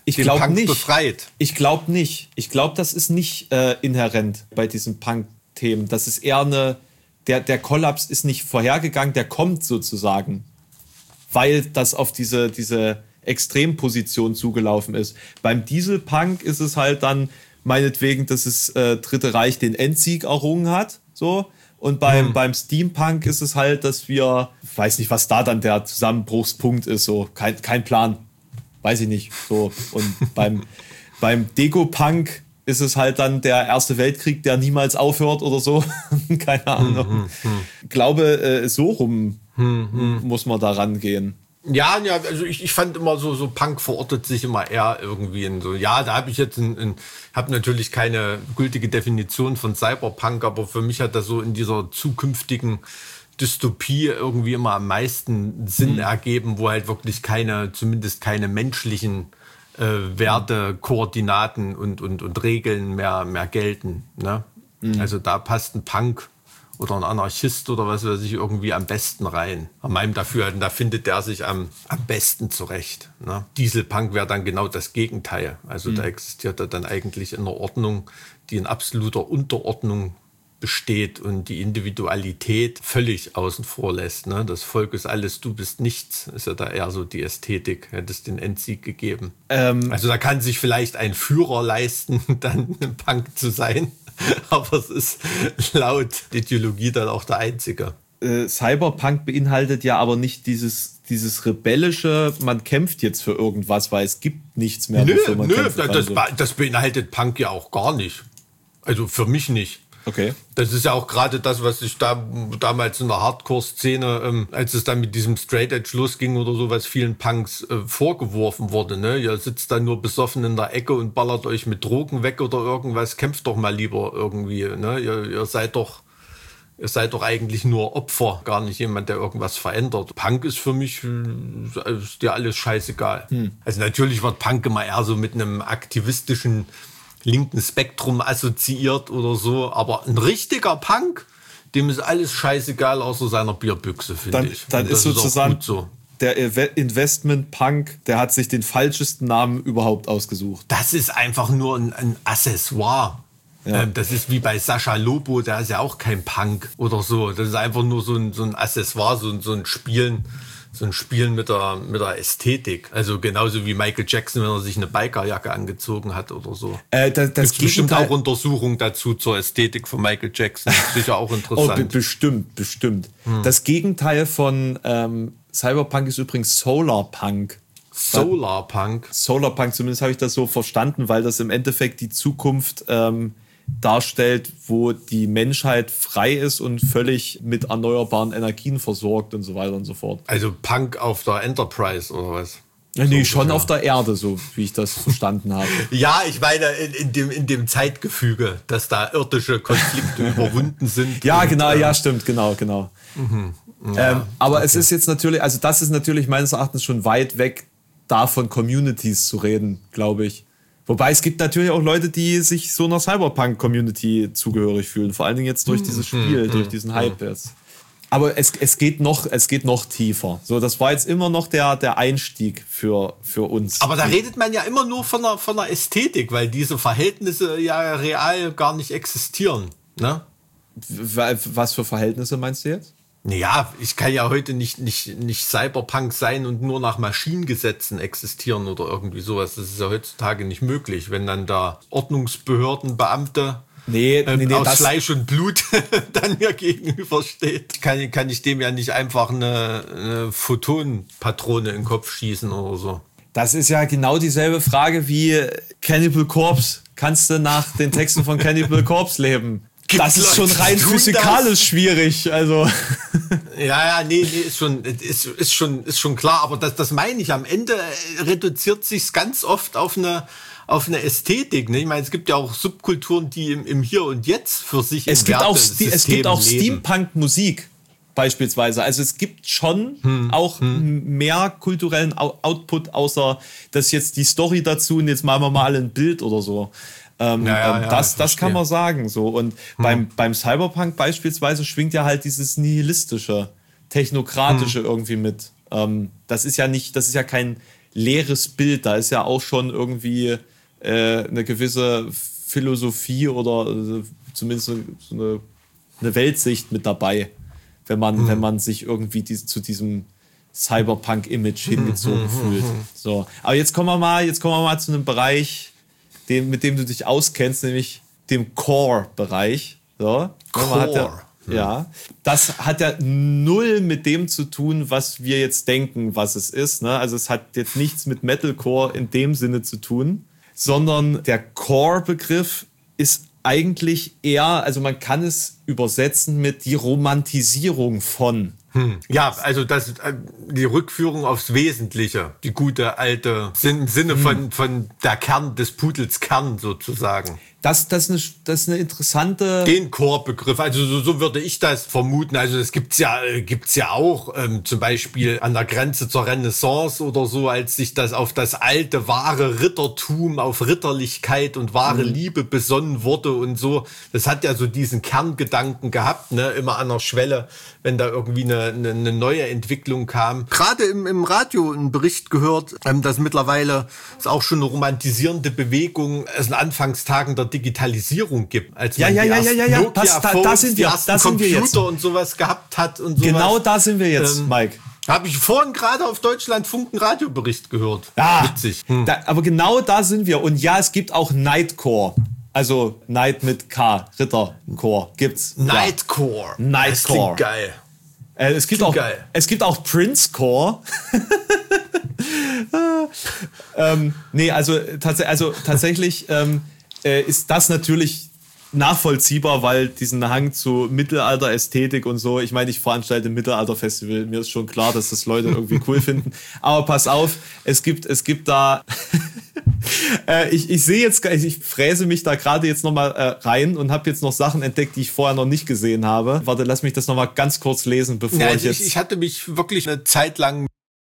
ich den glaub Punk nicht. befreit. Ich glaube nicht. Ich glaube, das ist nicht äh, inhärent bei diesen Punk-Themen. Das ist eher eine, der, der Kollaps ist nicht vorhergegangen, der kommt sozusagen, weil das auf diese, diese Extremposition zugelaufen ist. Beim Dieselpunk ist es halt dann meinetwegen, dass das äh, Dritte Reich den Endsieg errungen hat, so. Und beim, hm. beim Steampunk ist es halt, dass wir, ich weiß nicht, was da dann der Zusammenbruchspunkt ist, so, kein, kein Plan, weiß ich nicht, so. Und beim, beim Deko-Punk ist es halt dann der Erste Weltkrieg, der niemals aufhört oder so, keine Ahnung. Hm, hm, hm. Ich glaube, äh, so rum hm, hm. muss man da rangehen. Ja, ja, also ich, ich fand immer so, so Punk verortet sich immer eher irgendwie in so, ja, da habe ich jetzt ein, ein habe natürlich keine gültige Definition von Cyberpunk, aber für mich hat das so in dieser zukünftigen Dystopie irgendwie immer am meisten Sinn mhm. ergeben, wo halt wirklich keine, zumindest keine menschlichen äh, Werte, Koordinaten und, und, und Regeln mehr, mehr gelten, ne? Mhm. Also da passt ein Punk oder ein Anarchist oder was weiß ich irgendwie am besten rein. An meinem Dafürhalten, da findet der sich am, am besten zurecht. Ne? Dieselpunk wäre dann genau das Gegenteil. Also mhm. da existiert er dann eigentlich eine Ordnung, die in absoluter Unterordnung besteht und die Individualität völlig außen vor lässt. Ne? Das Volk ist alles, du bist nichts. Ist ja da eher so die Ästhetik. Hätte es den Endsieg gegeben. Ähm. Also da kann sich vielleicht ein Führer leisten, dann ein Punk zu sein. Aber es ist laut Ideologie dann auch der einzige. Äh, Cyberpunk beinhaltet ja aber nicht dieses, dieses rebellische, man kämpft jetzt für irgendwas, weil es gibt nichts mehr. Nö, man nö kämpfen das, kann. das beinhaltet Punk ja auch gar nicht. Also für mich nicht. Okay. Das ist ja auch gerade das, was ich da damals in der Hardcore-Szene, ähm, als es dann mit diesem Straight Edge losging oder so, was vielen Punks äh, vorgeworfen wurde. Ne? Ihr sitzt dann nur besoffen in der Ecke und ballert euch mit Drogen weg oder irgendwas. Kämpft doch mal lieber irgendwie. Ne? Ihr, ihr seid doch, ihr seid doch eigentlich nur Opfer, gar nicht jemand, der irgendwas verändert. Punk ist für mich äh, ist dir alles scheißegal. Hm. Also natürlich wird Punk immer eher so mit einem aktivistischen linken Spektrum assoziiert oder so, aber ein richtiger Punk, dem ist alles scheißegal außer seiner Bierbüchse, finde ich. Dann ist sozusagen so. Der Investment-Punk, der hat sich den falschesten Namen überhaupt ausgesucht. Das ist einfach nur ein, ein Accessoire. Ja. Ähm, das ist wie bei Sascha Lobo, der ist ja auch kein Punk oder so. Das ist einfach nur so ein, so ein Accessoire, so, so ein Spielen. So ein Spielen mit der, mit der Ästhetik. Also genauso wie Michael Jackson, wenn er sich eine Bikerjacke angezogen hat oder so. Äh, das das gibt bestimmt auch Untersuchungen dazu zur Ästhetik von Michael Jackson. Sicher auch interessant. Oh, be- bestimmt, bestimmt. Hm. Das Gegenteil von ähm, Cyberpunk ist übrigens Solarpunk. Solarpunk? Solarpunk, zumindest habe ich das so verstanden, weil das im Endeffekt die Zukunft ähm, darstellt, wo die Menschheit frei ist und völlig mit erneuerbaren Energien versorgt und so weiter und so fort. Also Punk auf der Enterprise oder was? Ja, nee, so, schon ja. Auf der Erde, so wie ich das verstanden habe. Ja, ich meine in, in, dem, in dem Zeitgefüge, dass da irdische Konflikte überwunden sind. Ja, und, genau, äh, ja, stimmt, genau, genau. Mhm. Ja, ähm, aber okay. Es ist jetzt natürlich, also das ist natürlich meines Erachtens schon weit weg, davon Communities zu reden, glaube ich. Wobei es gibt natürlich auch Leute, die sich so einer Cyberpunk-Community zugehörig fühlen. Vor allen Dingen jetzt durch dieses Spiel, mm, durch diesen mm, Hype jetzt. Aber es, es, geht noch, es geht noch tiefer. So, das war jetzt immer noch der, der Einstieg für, für uns. Aber da redet man ja immer nur von einer, von einer Ästhetik, weil diese Verhältnisse ja real gar nicht existieren. Ne? Was für Verhältnisse meinst du jetzt? Naja, ich kann ja heute nicht, nicht, nicht Cyberpunk sein und nur nach Maschinengesetzen existieren oder irgendwie sowas. Das ist ja heutzutage nicht möglich, wenn dann da Ordnungsbehördenbeamte nee, ähm, nee, nee, aus das Fleisch und Blut dann mir gegenübersteht. Kann, kann ich dem ja nicht einfach eine, eine Photonpatrone in den Kopf schießen oder so. Das ist ja genau dieselbe Frage wie Cannibal Corpse. Kannst du nach den Texten von Cannibal Corpse leben? Das ist schon rein physikalisch das? schwierig, also. Ja, ja, nee, nee, ist schon, ist, ist schon, ist schon klar, aber das, das meine ich. Am Ende reduziert sich's ganz oft auf eine, auf eine Ästhetik, ne? Ich meine, es gibt ja auch Subkulturen, die im, im Hier und Jetzt für sich es gibt auch Es gibt auch Steampunk-Musik beispielsweise. Also es gibt schon hm, auch hm. mehr kulturellen Output, außer dass jetzt die Story dazu und jetzt machen wir mal ein Bild oder so. Ähm, ja, ja, ähm, das, ja, das kann man sagen. So. Und hm. beim, beim Cyberpunk beispielsweise schwingt ja halt dieses nihilistische, technokratische hm. irgendwie mit. Ähm, das ist ja nicht, das ist ja kein leeres Bild. Da ist ja auch schon irgendwie äh, eine gewisse Philosophie oder äh, zumindest so eine, eine Weltsicht mit dabei, wenn man, mhm. wenn man sich irgendwie die, zu diesem Cyberpunk-Image hingezogen mhm. fühlt. So. Aber jetzt kommen wir mal, jetzt kommen wir mal zu einem Bereich, dem, mit dem du dich auskennst, nämlich dem Core-Bereich. So. Core. Hat ja, ja. Das hat ja null mit dem zu tun, was wir jetzt denken, was es ist. Ne? Also es hat jetzt nichts mit Metalcore in dem Sinne zu tun, sondern der Core-Begriff ist eigentlich eher, also man kann es übersetzen mit die Romantisierung von. Hm. Ja, also das, die Rückführung aufs Wesentliche, die gute alte, im Sinne von, hm. von der Kern des Pudels Kern sozusagen. Das, das, ist eine, das ist eine interessante... Den Core-Begriff, also so, so würde ich das vermuten. Also das gibt's ja, gibt's ja auch, ähm, zum Beispiel an der Grenze zur Renaissance oder so, als sich das auf das alte, wahre Rittertum, auf Ritterlichkeit und wahre mhm. Liebe besonnen wurde und so. Das hat ja so diesen Kerngedanken gehabt, ne, immer an der Schwelle, wenn da irgendwie eine, eine, eine neue Entwicklung kam. Gerade im, im Radio einen Bericht gehört, ähm, dass mittlerweile es auch schon eine romantisierende Bewegung aus den Anfangstagen der Digitalisierung gibt, als ja, man ja, die ja, ersten ja, ja, Nokia das, da, Phones, da sind die wir, ersten da sind wir Computer jetzt. und sowas gehabt hat und sowas. Genau da sind wir jetzt, ähm, Mike. Habe ich vorhin gerade auf Deutschlandfunk einen Radiobericht gehört. Ja, witzig. Hm. Da, aber genau da sind wir. Und ja, es gibt auch Nightcore. Also Night mit K, Rittercore gibt's. Nightcore. Ja. Nightcore. Das klingt geil. Äh, es, gibt auch, geil. es gibt auch Princecore. ähm, nee, also, tats- also tatsächlich ähm, äh, ist das natürlich nachvollziehbar, weil diesen Hang zu Mittelalter-Ästhetik und so, ich meine, ich veranstalte ein Mittelalter-Festival, mir ist schon klar, dass das Leute irgendwie cool finden, aber pass auf, es gibt, es gibt da, äh, ich, ich sehe jetzt, ich fräse mich da gerade jetzt nochmal äh, rein und habe jetzt noch Sachen entdeckt, die ich vorher noch nicht gesehen habe. Warte, lass mich das nochmal ganz kurz lesen, bevor ja, ich also jetzt... Ich, ich hatte mich wirklich eine Zeit lang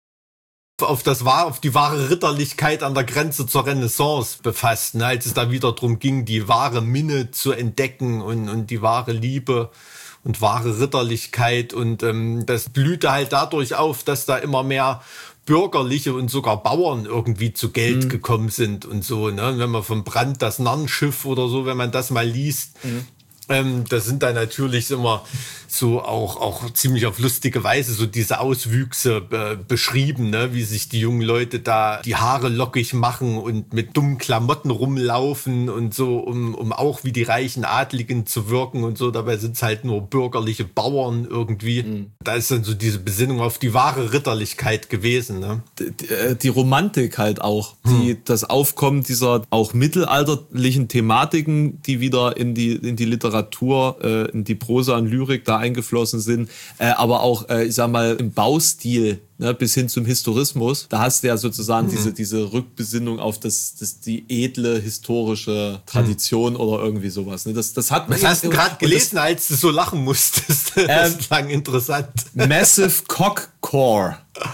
auf das war auf die wahre Ritterlichkeit an der Grenze zur Renaissance befasst, ne, als es da wieder drum ging, die wahre Minne zu entdecken und und die wahre Liebe und wahre Ritterlichkeit und ähm, das blühte halt dadurch auf, dass da immer mehr Bürgerliche und sogar Bauern irgendwie zu Geld mhm. gekommen sind und so, ne, wenn man vom Brand das Narrenschiff oder so, wenn man das mal liest. Mhm. Ähm, das sind dann natürlich immer so auch, auch ziemlich auf lustige Weise so diese Auswüchse äh, beschrieben, ne? Wie sich die jungen Leute da die Haare lockig machen und mit dummen Klamotten rumlaufen und so, um, um auch wie die reichen Adligen zu wirken und so. Dabei sind es halt nur bürgerliche Bauern irgendwie. Mhm. Da ist dann so diese Besinnung auf die wahre Ritterlichkeit gewesen, ne? Die, die Romantik halt auch, die, hm. das Aufkommen dieser auch mittelalterlichen Thematiken, die wieder in die, in die Literatur, äh, in die Prosa und Lyrik da eingeflossen sind, äh, aber auch, äh, ich sag mal, im Baustil, ne, bis hin zum Historismus, da hast du ja sozusagen mhm. diese, diese Rückbesinnung auf das, das, die edle historische Tradition mhm. oder irgendwie sowas. Ne? Das, das hat man. Was hast du gerade gelesen, das, als du so lachen musstest? Das ähm, klang interessant. Massive Cockcore.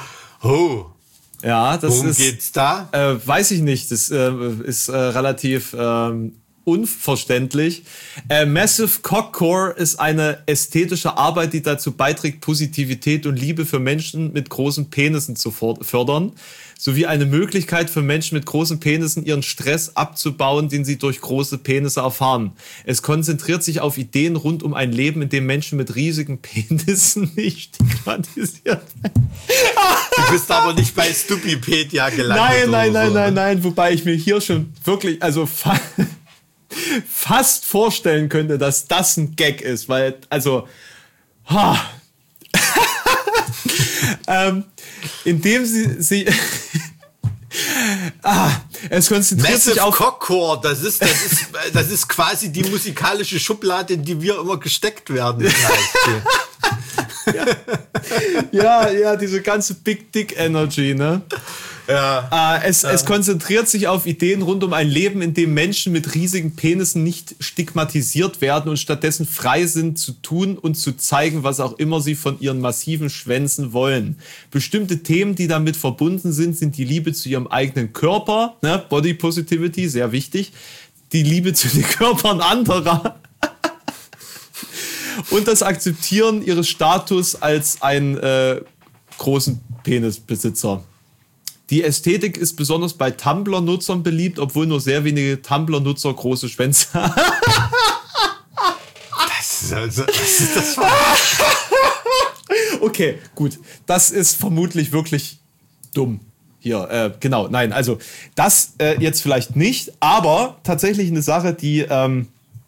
Oh. Ja, das Worum ist. Worum geht's da? Äh, weiß ich nicht. Das äh, ist äh, relativ ähm, unverständlich. Äh, Massive Cockcore ist eine ästhetische Arbeit, die dazu beiträgt, Positivität und Liebe für Menschen mit großen Penissen zu fördern, sowie eine Möglichkeit für Menschen mit großen Penissen, ihren Stress abzubauen, den sie durch große Penisse erfahren. Es konzentriert sich auf Ideen rund um ein Leben, in dem Menschen mit riesigen Penissen nicht stigmatisiert werden. Du bist aber nicht bei Stupipedia gelandet. Nein, nein, nein, so, nein, ne? nein, wobei ich mir hier schon wirklich, also fa- fast vorstellen könnte, dass das ein Gag ist, weil, also, ha. ähm, indem sie, sie ah, es konzentriert Massive sich auf Cockcore, das ist, das ist, das ist quasi die musikalische Schublade, in die wir immer gesteckt werden. ja. ja, ja, diese ganze Big Dick Energy, ne? Ja. Äh, es, ja. es konzentriert sich auf Ideen rund um ein Leben, in dem Menschen mit riesigen Penissen nicht stigmatisiert werden und stattdessen frei sind zu tun und zu zeigen, was auch immer sie von ihren massiven Schwänzen wollen. Bestimmte Themen, die damit verbunden sind, sind die Liebe zu ihrem eigenen Körper, ne? Body Positivity, sehr wichtig, die Liebe zu den Körpern anderer und das Akzeptieren ihres Status als einen äh, großen Penisbesitzer. Die Ästhetik ist besonders bei Tumblr-Nutzern beliebt, obwohl nur sehr wenige Tumblr-Nutzer große Schwänze haben. Das ist also, was ist das für Okay, gut. Das ist vermutlich wirklich dumm. Hier, äh, genau, nein, also das äh, jetzt vielleicht nicht, aber tatsächlich eine Sache, die, ähm,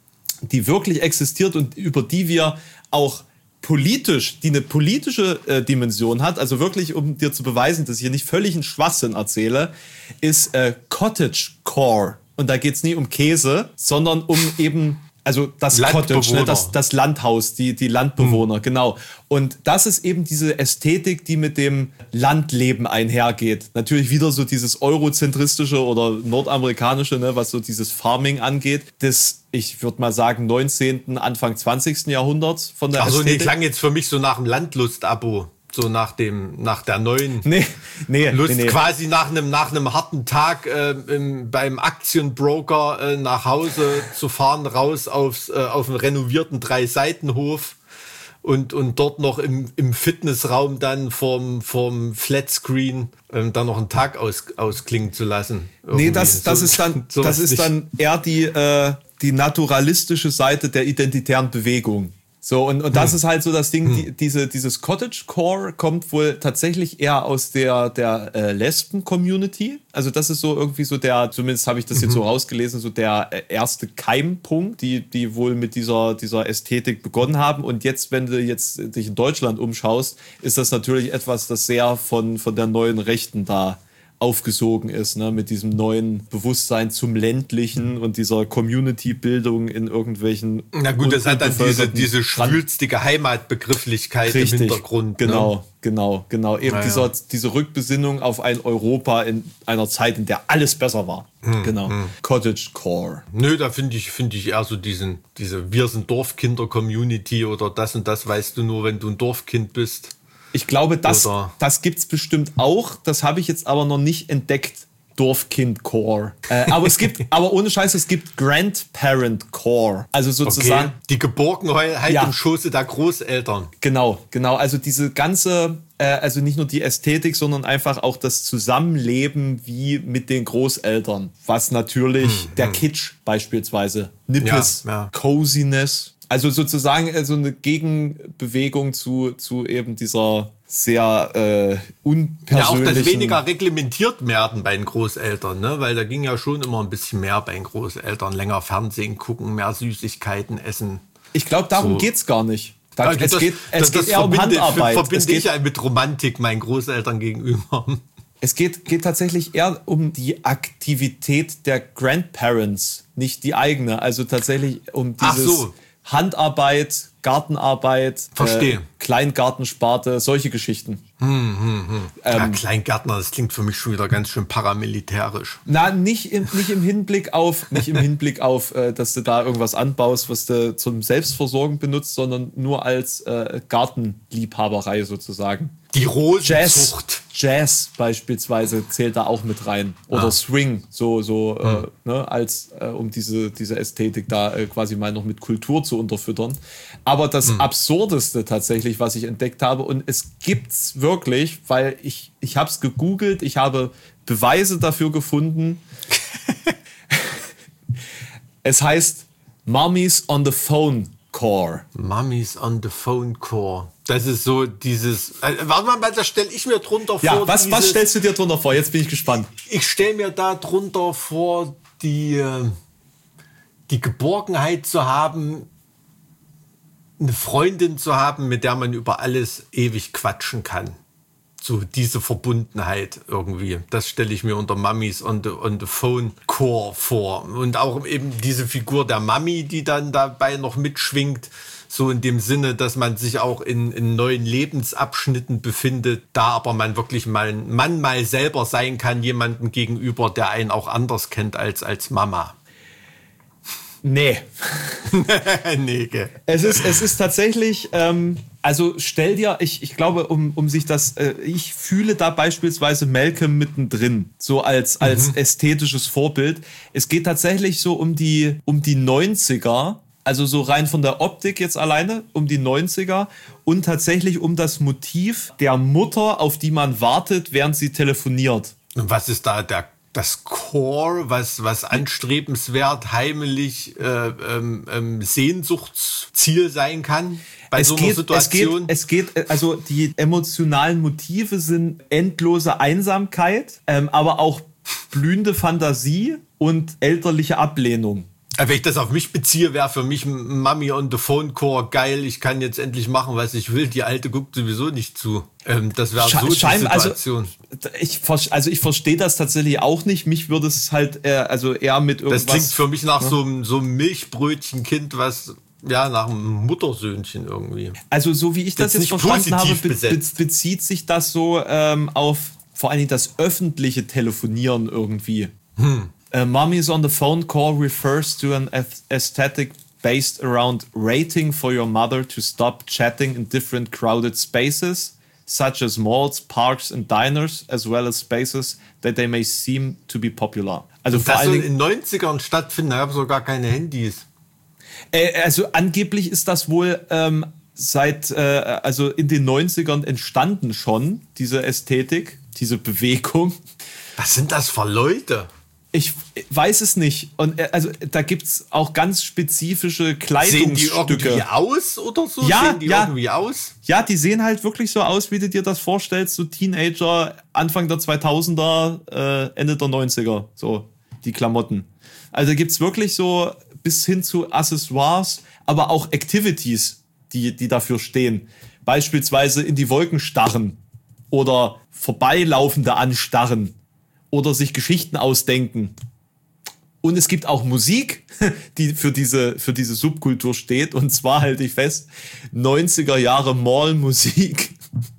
die wirklich existiert und über die wir auch politisch, die eine politische äh, Dimension hat, also wirklich, um dir zu beweisen, dass ich hier nicht völlig einen Schwachsinn erzähle, ist äh, Cottagecore. Und da geht es nie um Käse, sondern um eben, also das Cottage, ne, das, das Landhaus, die, die Landbewohner, hm. genau. Und das ist eben diese Ästhetik, die mit dem Landleben einhergeht. Natürlich wieder so dieses eurozentristische oder nordamerikanische, ne, was so dieses Farming angeht, das, ich würde mal sagen, neunzehnten, Anfang zwanzigsten Jahrhunderts von der Also Ästhetik. die klang jetzt für mich so nach dem Landlust-Abo. So nach dem, nach der neuen nee, nee, Lust, nee, nee. quasi nach einem, nach einem harten Tag äh, im, beim Aktienbroker äh, nach Hause zu fahren, raus aufs, äh, auf einen renovierten Drei-Seiten-Hof und, und dort noch im, im Fitnessraum dann vom, vom Flatscreen ähm, dann noch einen Tag aus, ausklingen zu lassen. Irgendwie. Nee, das, das so, ist dann, so das ist nicht. dann eher die, äh, die naturalistische Seite der identitären Bewegung. So, und, und das hm. ist halt so das Ding, hm. die, diese, dieses Cottagecore kommt wohl tatsächlich eher aus der, der äh, Lesben-Community. Also das ist so irgendwie so der, zumindest habe ich das mhm. jetzt so rausgelesen, so der äh, erste Keimpunkt, die, die wohl mit dieser, dieser Ästhetik begonnen haben. Und jetzt, wenn du jetzt dich in Deutschland umschaust, ist das natürlich etwas, das sehr von, von der neuen Rechten da aufgesogen ist, ne, mit diesem neuen Bewusstsein zum Ländlichen und dieser Community-Bildung in irgendwelchen... Na gut, das hat dann diese, diese schwülstige Heimatbegrifflichkeit Richtig, im Hintergrund. Genau, ne? genau, genau. Eben naja. dieser, diese Rückbesinnung auf ein Europa in einer Zeit, in der alles besser war. Hm, genau. Hm. Cottagecore. Nö, da finde ich, finde ich eher so diesen, diese Wir sind Dorfkinder-Community oder das und das weißt du nur, wenn du ein Dorfkind bist. Ich glaube, das, das gibt es bestimmt auch. Das habe ich jetzt aber noch nicht entdeckt. Dorfkind-Core. Äh, aber es gibt, aber ohne Scheiß, es gibt Grandparent-Core. Also sozusagen. Okay. Die Geborgenheit ja. im Schoße der Großeltern. Genau, genau. Also diese ganze, äh, also nicht nur die Ästhetik, sondern einfach auch das Zusammenleben wie mit den Großeltern. Was natürlich hm, der hm. Kitsch beispielsweise. Nippes, ja, ja. Coziness. Also sozusagen so also eine Gegenbewegung zu, zu eben dieser sehr äh, unpersönlichen... Ja, auch das weniger reglementiert werden bei den Großeltern, ne? Weil da ging ja schon immer ein bisschen mehr bei den Großeltern. Länger Fernsehen gucken, mehr Süßigkeiten essen. Ich glaube, darum so. geht's gar nicht. Da, ja, es das, geht, es das, geht das eher um Handarbeit. verbinde es geht, ich ja mit Romantik meinen Großeltern gegenüber. Es geht, geht tatsächlich eher um die Aktivität der Grandparents, nicht die eigene. Also tatsächlich um dieses... Ach so. Handarbeit, Gartenarbeit, Verstehe. Äh, Kleingartensparte, solche Geschichten. Hm, hm, hm. Ähm, ja, Kleingärtner, das klingt für mich schon wieder ganz schön paramilitärisch. Na, nicht im, nicht im Hinblick auf, nicht im Hinblick auf, äh, dass du da irgendwas anbaust, was du zum Selbstversorgen benutzt, sondern nur als äh, Gartenliebhaberei sozusagen. Die Rosenzucht. Jazz, Jazz beispielsweise zählt da auch mit rein. Oder ah. Swing, so, so hm. äh, ne, als äh, um diese, diese Ästhetik da äh, quasi mal noch mit Kultur zu unterfüttern. Aber das hm. Absurdeste tatsächlich, was ich entdeckt habe, und es gibt's wirklich, weil ich, ich habe es gegoogelt, ich habe Beweise dafür gefunden. Es heißt Mummies on the Phone Core. Mummies on the Phone Core. Das ist so dieses... Äh, warte mal, da stelle ich mir drunter ja, vor... Ja, was, dieses, was stellst du dir drunter vor? Jetzt bin ich gespannt. Ich stelle mir da drunter vor, die, die Geborgenheit zu haben, eine Freundin zu haben, mit der man über alles ewig quatschen kann. So diese Verbundenheit irgendwie. Das stelle ich mir unter Mummies on the, on the Phone Core vor. Und auch eben diese Figur der Mami, die dann dabei noch mitschwingt. So in dem Sinne, dass man sich auch in, in neuen Lebensabschnitten befindet, da aber man wirklich mal man mal selber sein kann, jemandem gegenüber, der einen auch anders kennt als, als Mama. Nee. nee, gell. Es ist, es ist tatsächlich, ähm, also stell dir, ich, ich glaube, um, um sich das, äh, ich fühle da beispielsweise Malcolm mittendrin, so als, als mhm. ästhetisches Vorbild. Es geht tatsächlich so um die, um die neunziger, also so rein von der Optik jetzt alleine, um die neunziger und tatsächlich um das Motiv der Mutter, auf die man wartet, während sie telefoniert. Und was ist da der das Core, was, was anstrebenswert, heimlich, äh, ähm, ähm, Sehnsuchtsziel sein kann bei es so einer geht, Situation? Es geht, es geht, also die emotionalen Motive sind endlose Einsamkeit, ähm, aber auch blühende Fantasie und elterliche Ablehnung. Wenn ich das auf mich beziehe, wäre für mich Mami on the Phone Core geil. Ich kann jetzt endlich machen, was ich will. Die Alte guckt sowieso nicht zu. Ähm, das wäre so die Situation. Also ich, also ich verstehe das tatsächlich auch nicht. Mich würde es halt eher, also eher mit irgendwas... Das klingt für mich nach ja. so einem so Milchbrötchenkind, was... Ja, nach einem Muttersöhnchen irgendwie. Also so wie ich das, das jetzt verstanden habe, be- be- bezieht sich das so ähm, auf vor allen Dingen das öffentliche Telefonieren irgendwie. Hm. Uh, Mommy's on the phone call refers to an aesthetic based around rating for your mother to stop chatting in different crowded spaces, such as malls, parks and diners, as well as spaces that they may seem to be popular. Also vor das allen soll Dingen, in neunzigern stattfinden, da haben sogar keine Handys. Äh, also angeblich ist das wohl ähm, seit, äh, also in den neunzigern entstanden schon, diese Ästhetik, diese Bewegung. Was sind das für Leute? Ich weiß es nicht. Und äh, also da gibt's auch ganz spezifische Kleidungsstücke. Sehen die irgendwie aus oder so? Ja, sehen die ja. irgendwie aus? Ja, die sehen halt wirklich so aus, wie du dir das vorstellst, so Teenager, Anfang der zweitausender, äh, Ende der neunziger, so die Klamotten. Also gibt's wirklich so bis hin zu Accessoires, aber auch Activities, die, die dafür stehen. Beispielsweise in die Wolken starren oder Vorbeilaufende anstarren. Oder sich Geschichten ausdenken. Und es gibt auch Musik, die für diese, für diese Subkultur steht. Und zwar, halte ich fest, neunziger Jahre Mall-Musik.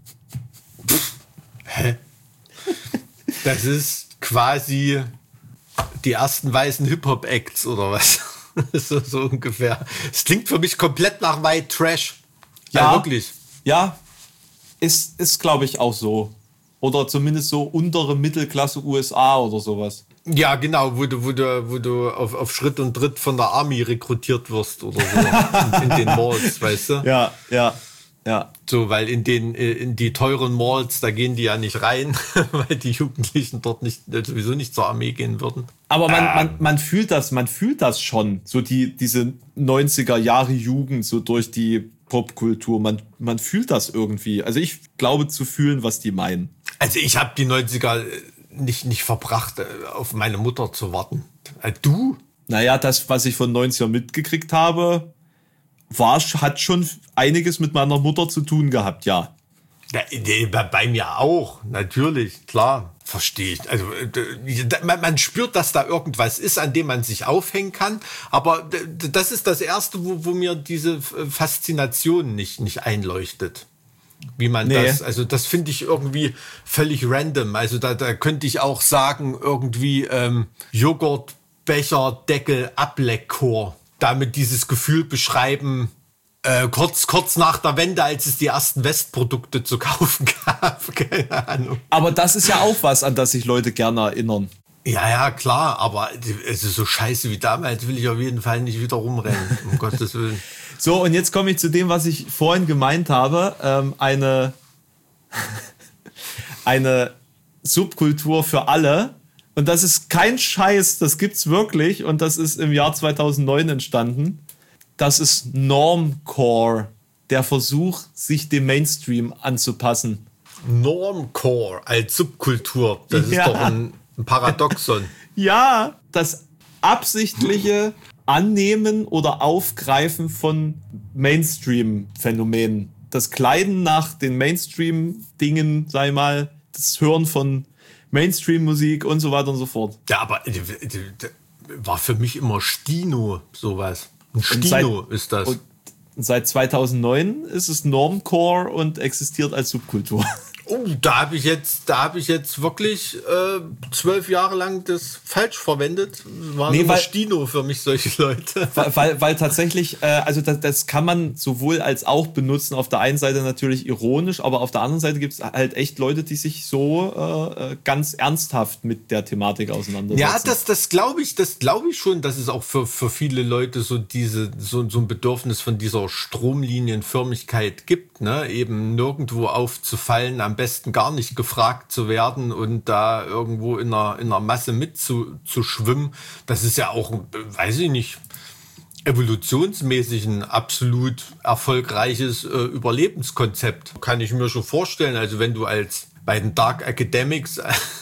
Hä? Das ist quasi die ersten weißen Hip-Hop-Acts oder was? so, so ungefähr. Es klingt für mich komplett nach White Trash. Ja, ja wirklich. Ja, ist, ist glaube ich, auch so. Oder zumindest so untere Mittelklasse U S A oder sowas. Ja, genau, wo du, wo du, wo du auf, auf Schritt und Tritt von der Army rekrutiert wirst oder so. in, in den Malls, weißt du? Ja, ja, ja. So, weil in den, in die teuren Malls, da gehen die ja nicht rein, weil die Jugendlichen dort nicht, sowieso nicht zur Armee gehen würden. Aber man, ähm. man, man fühlt das, man fühlt das schon. So die, diese neunziger Jahre Jugend, so durch die Popkultur. Man, man fühlt das irgendwie. Also ich glaube zu fühlen, was die meinen. Also ich habe die neunziger nicht, nicht verbracht, auf meine Mutter zu warten. Du? Naja, das, was ich von neunziger mitgekriegt habe, war, hat schon einiges mit meiner Mutter zu tun gehabt, ja. Ja, bei mir auch, natürlich, klar, verstehe ich. Also man, man spürt, dass da irgendwas ist, an dem man sich aufhängen kann. Aber das ist das Erste, wo, wo mir diese Faszination nicht, nicht einleuchtet. Wie man nee. das, also das finde ich irgendwie völlig random. Also da, da könnte ich auch sagen, irgendwie ähm, Joghurtbecher, Deckel, Ableckchor. Damit dieses Gefühl beschreiben, äh, kurz, kurz nach der Wende, als es die ersten Westprodukte zu kaufen gab. Keine Ahnung. Aber das ist ja auch was, an das sich Leute gerne erinnern. Ja, ja, klar, aber es ist so scheiße wie damals, will ich auf jeden Fall nicht wieder rumrennen, um Gottes Willen. So, und jetzt komme ich zu dem, was ich vorhin gemeint habe. Ähm, eine, eine Subkultur für alle. Und das ist kein Scheiß, das gibt's wirklich. Und das ist im Jahr zweitausendneun entstanden. Das ist Normcore, der Versuch, sich dem Mainstream anzupassen. Normcore als Subkultur, das ja. ist doch ein, ein Paradoxon. Ja, das absichtliche Annehmen oder Aufgreifen von Mainstream-Phänomenen. Das Kleiden nach den Mainstream-Dingen, sei mal, das Hören von Mainstream-Musik und so weiter und so fort. Ja, aber äh, äh, war für mich immer Stino sowas. Ein Stino seit, ist das. Und seit zweitausendneun ist es Normcore und existiert als Subkultur. Oh, da habe ich jetzt, da habe ich jetzt wirklich äh, zwölf Jahre lang das falsch verwendet. War nee, weil, Stino für mich solche Leute. Weil, weil, weil tatsächlich, äh, also das, das kann man sowohl als auch benutzen. Auf der einen Seite natürlich ironisch, aber auf der anderen Seite gibt es halt echt Leute, die sich so äh, ganz ernsthaft mit der Thematik auseinandersetzen. Ja, das, das glaube ich, das glaube ich schon, dass es auch für, für viele Leute so diese, so, so ein Bedürfnis von dieser Stromlinienförmigkeit gibt, ne? Eben nirgendwo aufzufallen, am besten gar nicht gefragt zu werden und da irgendwo in einer, in einer Masse mitzuschwimmen. Das ist ja auch, weiß ich nicht, evolutionsmäßig ein absolut erfolgreiches äh, Überlebenskonzept. Kann ich mir schon vorstellen. Also wenn du als bei den Dark Academics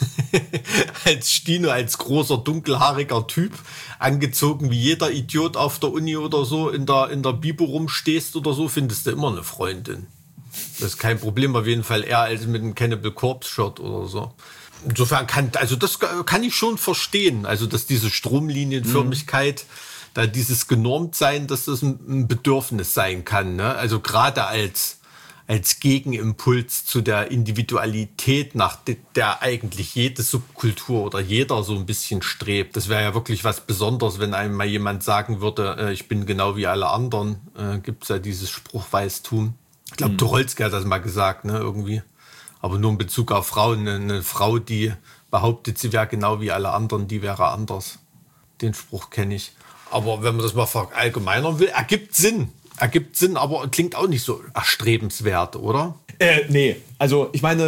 als Stino, als großer, dunkelhaariger Typ, angezogen wie jeder Idiot auf der Uni oder so, in der, in der Bibo rumstehst oder so, findest du immer eine Freundin. Das ist kein Problem, auf jeden Fall eher als mit einem Cannibal Corpse Shirt oder so. Insofern kann, also das kann ich schon verstehen. Also, dass diese Stromlinienförmigkeit, mhm. da dieses Genormtsein, dass das ein Bedürfnis sein kann, ne? Also gerade als als Gegenimpuls zu der Individualität, nach der eigentlich jede Subkultur oder jeder so ein bisschen strebt. Das wäre ja wirklich was Besonderes, wenn einem mal jemand sagen würde, äh, ich bin genau wie alle anderen. Äh, gibt es ja dieses Spruchweistum. Ich glaube, mhm. Tucholsky hat das mal gesagt, ne, irgendwie. Aber nur in Bezug auf Frauen. Eine, eine Frau, die behauptet, sie wäre genau wie alle anderen, die wäre anders. Den Spruch kenne ich. Aber wenn man das mal verallgemeinern will, ergibt Sinn. Ergibt Sinn, aber klingt auch nicht so erstrebenswert, oder? Äh, nee, also ich meine,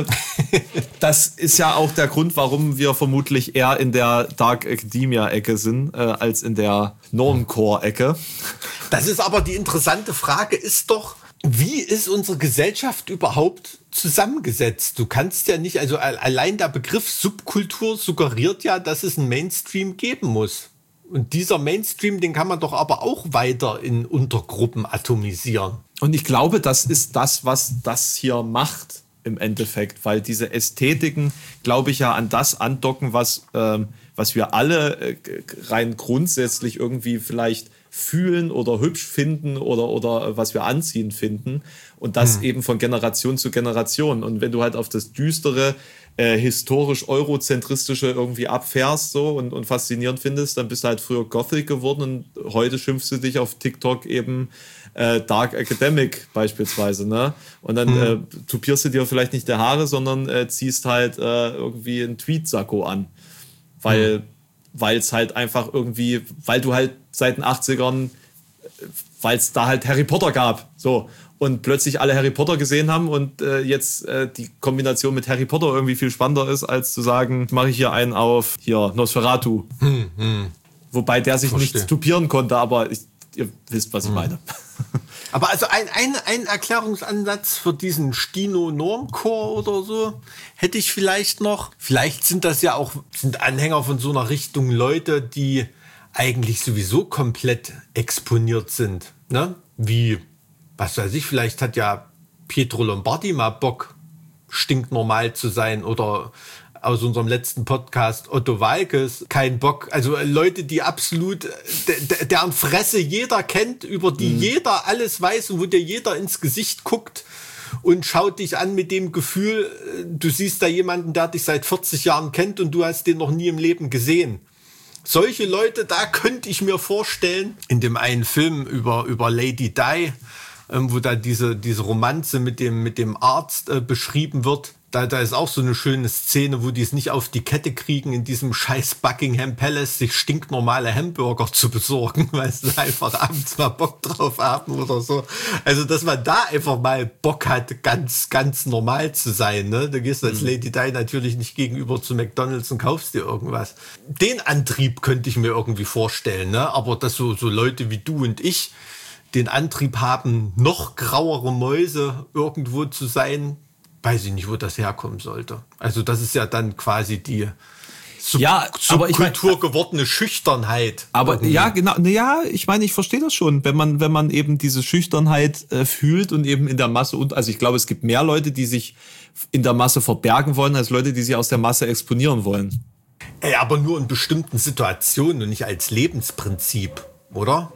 das ist ja auch der Grund, warum wir vermutlich eher in der Dark Academia-Ecke sind, äh, als in der Normcore-Ecke. Das ist aber die interessante Frage, ist doch, wie ist unsere Gesellschaft überhaupt zusammengesetzt? Du kannst ja nicht, also allein der Begriff Subkultur suggeriert ja, dass es einen Mainstream geben muss. Und dieser Mainstream, den kann man doch aber auch weiter in Untergruppen atomisieren. Und ich glaube, das ist das, was das hier macht im Endeffekt, weil diese Ästhetiken, glaube ich, ja an das andocken, was, ähm, was wir alle äh, rein grundsätzlich irgendwie vielleicht fühlen oder hübsch finden oder, oder was wir anziehend finden. Und das hm. eben von Generation zu Generation. Und wenn du halt auf das düstere, äh, historisch eurozentristische irgendwie abfährst so und, und faszinierend findest, dann bist du halt früher Gothic geworden und heute schimpfst du dich auf TikTok eben äh, Dark Academic beispielsweise, ne? Und dann hm. äh, tupierst du dir vielleicht nicht die Haare, sondern äh, ziehst halt äh, irgendwie einen Tweed-Sakko an. Weil hm. weil es halt einfach irgendwie, weil du halt seit den achtzigern, weil es da halt Harry Potter gab, so. Und plötzlich alle Harry Potter gesehen haben und äh, jetzt äh, die Kombination mit Harry Potter irgendwie viel spannender ist, als zu sagen, mache ich hier einen auf hier Nosferatu. Hm, hm. Wobei der sich Verstehe. nicht tupieren konnte, aber ich, ihr wisst, was ich hm. meine. Aber also ein, ein, ein Erklärungsansatz für diesen Stino-Normcore oder so hätte ich vielleicht noch. Vielleicht sind das ja auch sind Anhänger von so einer Richtung Leute, die eigentlich sowieso komplett exponiert sind. Ne? Wie, was weiß ich, vielleicht hat ja Pietro Lombardi mal Bock, stinknormal zu sein, oder aus unserem letzten Podcast Otto Walkes kein Bock. Also Leute, die absolut, de, deren Fresse jeder kennt, über die mhm. jeder alles weiß und wo dir jeder ins Gesicht guckt und schaut dich an mit dem Gefühl, du siehst da jemanden, der dich seit vierzig Jahren kennt und du hast den noch nie im Leben gesehen. Solche Leute, da könnte ich mir vorstellen, in dem einen Film über, über Lady Di, ähm, wo da diese, diese Romanze mit dem, mit dem Arzt äh, beschrieben wird. Da, da ist auch so eine schöne Szene, wo die es nicht auf die Kette kriegen, in diesem scheiß Buckingham Palace sich stinknormale Hamburger zu besorgen, weil sie einfach abends mal Bock drauf haben oder so. Also, dass man da einfach mal Bock hat, ganz, ganz normal zu sein, ne? Du gehst als Lady Di natürlich nicht gegenüber zu McDonald's und kaufst dir irgendwas. Den Antrieb könnte ich mir irgendwie vorstellen, ne? Aber dass so, so Leute wie du und ich den Antrieb haben, noch grauere Mäuse irgendwo zu sein, weiß ich nicht, wo das herkommen sollte. Also das ist ja dann quasi die Sub- ja, Subkultur ich mein, gewordene Schüchternheit. Aber irgendwie. ja, genau, ja, ich meine, ich verstehe das schon, wenn man wenn man eben diese Schüchternheit äh, fühlt und eben in der Masse, und also ich glaube, es gibt mehr Leute, die sich in der Masse verbergen wollen, als Leute, die sich aus der Masse exponieren wollen. Ey, aber nur in bestimmten Situationen und nicht als Lebensprinzip, oder?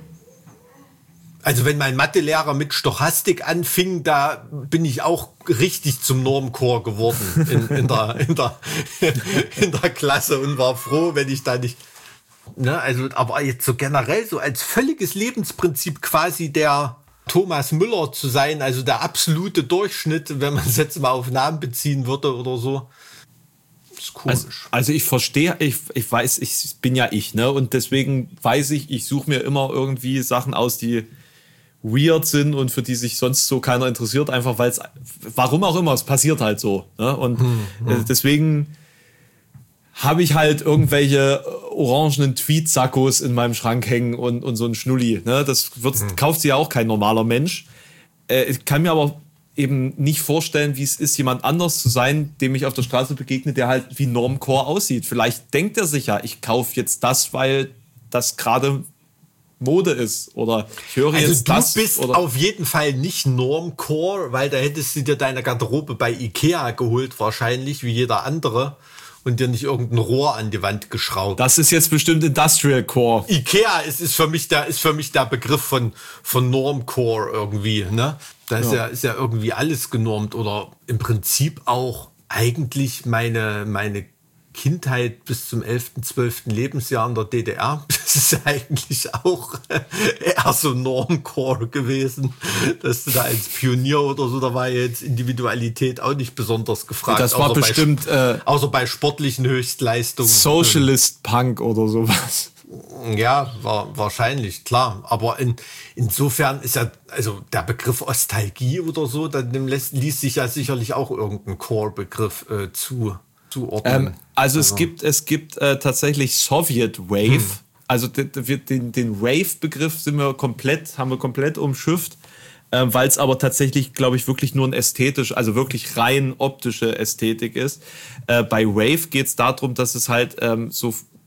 Also wenn mein Mathelehrer mit Stochastik anfing, da bin ich auch richtig zum Normcore geworden in, in, der, in, der, in der Klasse und war froh, wenn ich da nicht... Ne, also, aber jetzt so generell, so als völliges Lebensprinzip quasi der Thomas Müller zu sein, also der absolute Durchschnitt, wenn man es jetzt mal auf Namen beziehen würde oder so. Ist komisch. Also, also ich verstehe, ich, ich weiß, ich bin ja ich, ne? Und deswegen weiß ich, ich suche mir immer irgendwie Sachen aus, die weird sind und für die sich sonst so keiner interessiert, einfach weil es, warum auch immer, es passiert halt so. Ne? Und hm, hm. Äh, deswegen habe ich halt irgendwelche orangenen Tweetsackos in meinem Schrank hängen und, und so ein Schnulli. Ne? Das wird, hm. kauft sich ja auch kein normaler Mensch. Äh, ich kann mir aber eben nicht vorstellen, wie es ist, jemand anders zu sein, dem ich auf der Straße begegne, der halt wie Normcore aussieht. Vielleicht denkt er sich ja, ich kaufe jetzt das, weil das gerade Mode ist. Oder ich höre also jetzt du das. Du bist oder auf jeden Fall nicht Normcore, weil da hättest du dir deine Garderobe bei Ikea geholt, wahrscheinlich, wie jeder andere. Und dir nicht irgendein Rohr an die Wand geschraubt. Das ist jetzt bestimmt Industrial Core. Ikea ist, ist, für mich der, ist für mich der Begriff von, von Normcore irgendwie. Ne? Da ist ja. ja, ist ja irgendwie alles genormt. Oder im Prinzip auch eigentlich meine, meine Kindheit bis zum elften, zwölften Lebensjahr in der D D R. Das ist ja eigentlich auch eher so Normcore gewesen, dass du da als Pionier oder so, da war jetzt Individualität auch nicht besonders gefragt. Das war außer bestimmt bei, äh, außer bei sportlichen Höchstleistungen. Socialist Punk oder sowas. Ja, war, wahrscheinlich, klar. Aber in, insofern ist ja, also der Begriff Nostalgie oder so, dann lässt, ließ sich ja sicherlich auch irgendein Core-Begriff äh, zu zuordnen. Ähm, also, also es gibt, es gibt äh, tatsächlich Soviet Wave. Hm. Also den, den, den Wave-Begriff sind wir komplett, haben wir komplett umschifft, äh, weil es aber tatsächlich, glaube ich, wirklich nur ein ästhetisch, also wirklich rein optische Ästhetik ist. Äh, bei Wave geht es darum, dass es halt ähm, so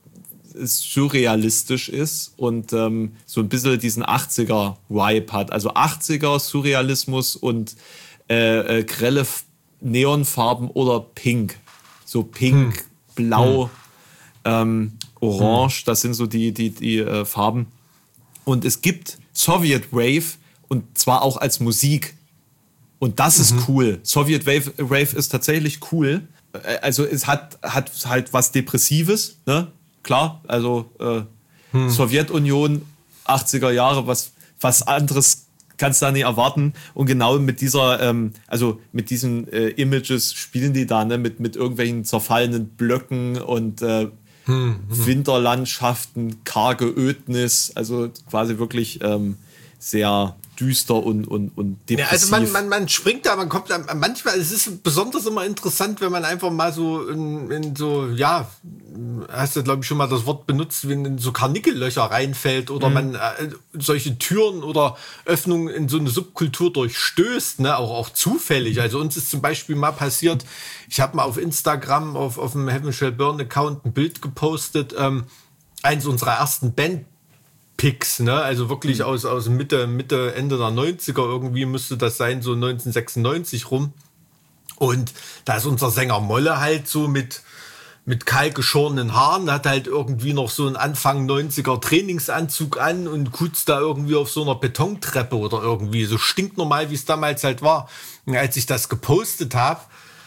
surrealistisch ist und ähm, so ein bisschen diesen achtziger-Vibe hat. Also achtziger-Surrealismus und äh, äh, grelle Neonfarben oder Pink. So Pink, hm. Blau, hm. Ähm, Orange, hm. das sind so die, die, die äh, Farben. Und es gibt Soviet Wave und zwar auch als Musik. Und das mhm. ist cool. Soviet Wave, Wave ist tatsächlich cool. Also es hat, hat halt was Depressives, ne? Klar, also äh, hm. Sowjetunion, achtziger Jahre, was, was anderes kannst du da nicht erwarten. Und genau mit dieser, ähm, also mit diesen äh, Images spielen die da, ne? mit, mit irgendwelchen zerfallenen Blöcken und äh, hm. Hm. Winterlandschaften, karge Ödnis, also quasi wirklich ähm, sehr düster und, und, und depressiv. Ja, also man, man, man springt da, man kommt da, manchmal, es ist besonders immer interessant, wenn man einfach mal so in, in so, ja, hast du glaube ich schon mal das Wort benutzt, wenn in so Karnickellöcher reinfällt oder mhm. man äh, solche Türen oder Öffnungen in so eine Subkultur durchstößt, ne, auch, auch zufällig. Also uns ist zum Beispiel mal passiert, ich habe mal auf Instagram, auf, auf dem Heaven Shall Burn Account ein Bild gepostet, ähm, eins unserer ersten Band Picks, ne? Also wirklich aus, aus Mitte, Mitte, Ende der neunziger irgendwie müsste das sein, so neunzehnhundertsechsundneunzig rum. Und da ist unser Sänger Molle halt so mit, mit kahl geschorenen Haaren, hat halt irgendwie noch so einen Anfang neunziger Trainingsanzug an und kutzt da irgendwie auf so einer Betontreppe oder irgendwie, so stinknormal, wie es damals halt war. Und als ich das gepostet habe,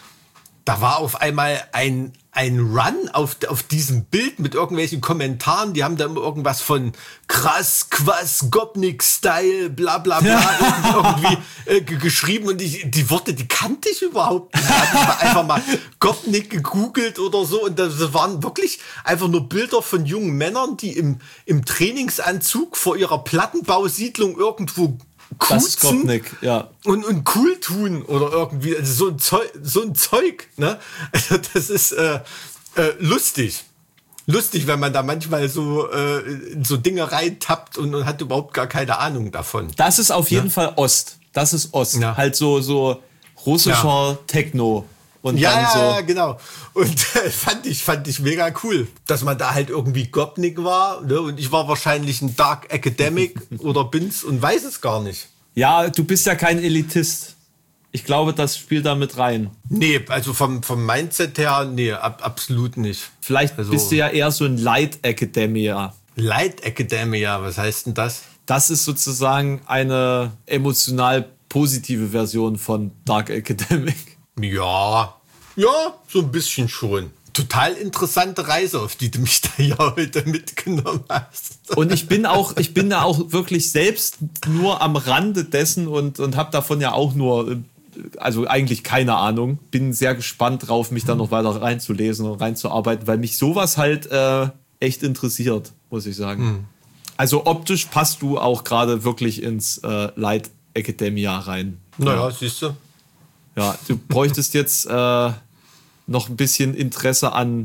da war auf einmal ein, ein Run auf, auf diesem Bild mit irgendwelchen Kommentaren, die haben da immer irgendwas von krass, quass, Gopnik-Style, bla bla bla irgendwie äh, g- geschrieben und ich, die Worte, die kannte ich überhaupt nicht. Da habe ich einfach mal Gopnik gegoogelt oder so und das waren wirklich einfach nur Bilder von jungen Männern, die im, im Trainingsanzug vor ihrer Plattenbausiedlung irgendwo das ist Gopnik, ja. Und, und cool tun oder irgendwie, also so ein Zeug, so ein Zeug, ne? Also das ist äh, äh, lustig. Lustig, wenn man da manchmal so, äh, in so Dinge reintappt und, und hat überhaupt gar keine Ahnung davon. Das ist auf jeden ja. Fall Ost. Das ist Ost. Ja. Halt so, so russischer ja. Techno. Und ja, dann so ja, genau. Und äh, fand ich, fand ich mega cool, dass man da halt irgendwie Gopnik war. Ne? Und ich war wahrscheinlich ein Dark Academic oder bin's und weiß es gar nicht. Ja, du bist ja kein Elitist. Ich glaube, das spielt da mit rein. Nee, also vom, vom Mindset her, nee, ab, absolut nicht. Vielleicht also, bist du ja eher so ein Light Academia. Light Academia, was heißt denn das? Das ist sozusagen eine emotional positive Version von Dark Academic. Ja, ja, so ein bisschen schon. Total interessante Reise, auf die du mich da ja heute mitgenommen hast. Und ich bin auch, ich bin da auch wirklich selbst nur am Rande dessen und, und habe davon ja auch nur, also eigentlich keine Ahnung. Bin sehr gespannt drauf, mich da noch weiter reinzulesen und reinzuarbeiten, weil mich sowas halt äh, echt interessiert, muss ich sagen. Also optisch passt du auch gerade wirklich ins äh, Light Academia rein. Naja, ja. Siehst du. Ja, du bräuchtest jetzt äh, noch ein bisschen Interesse an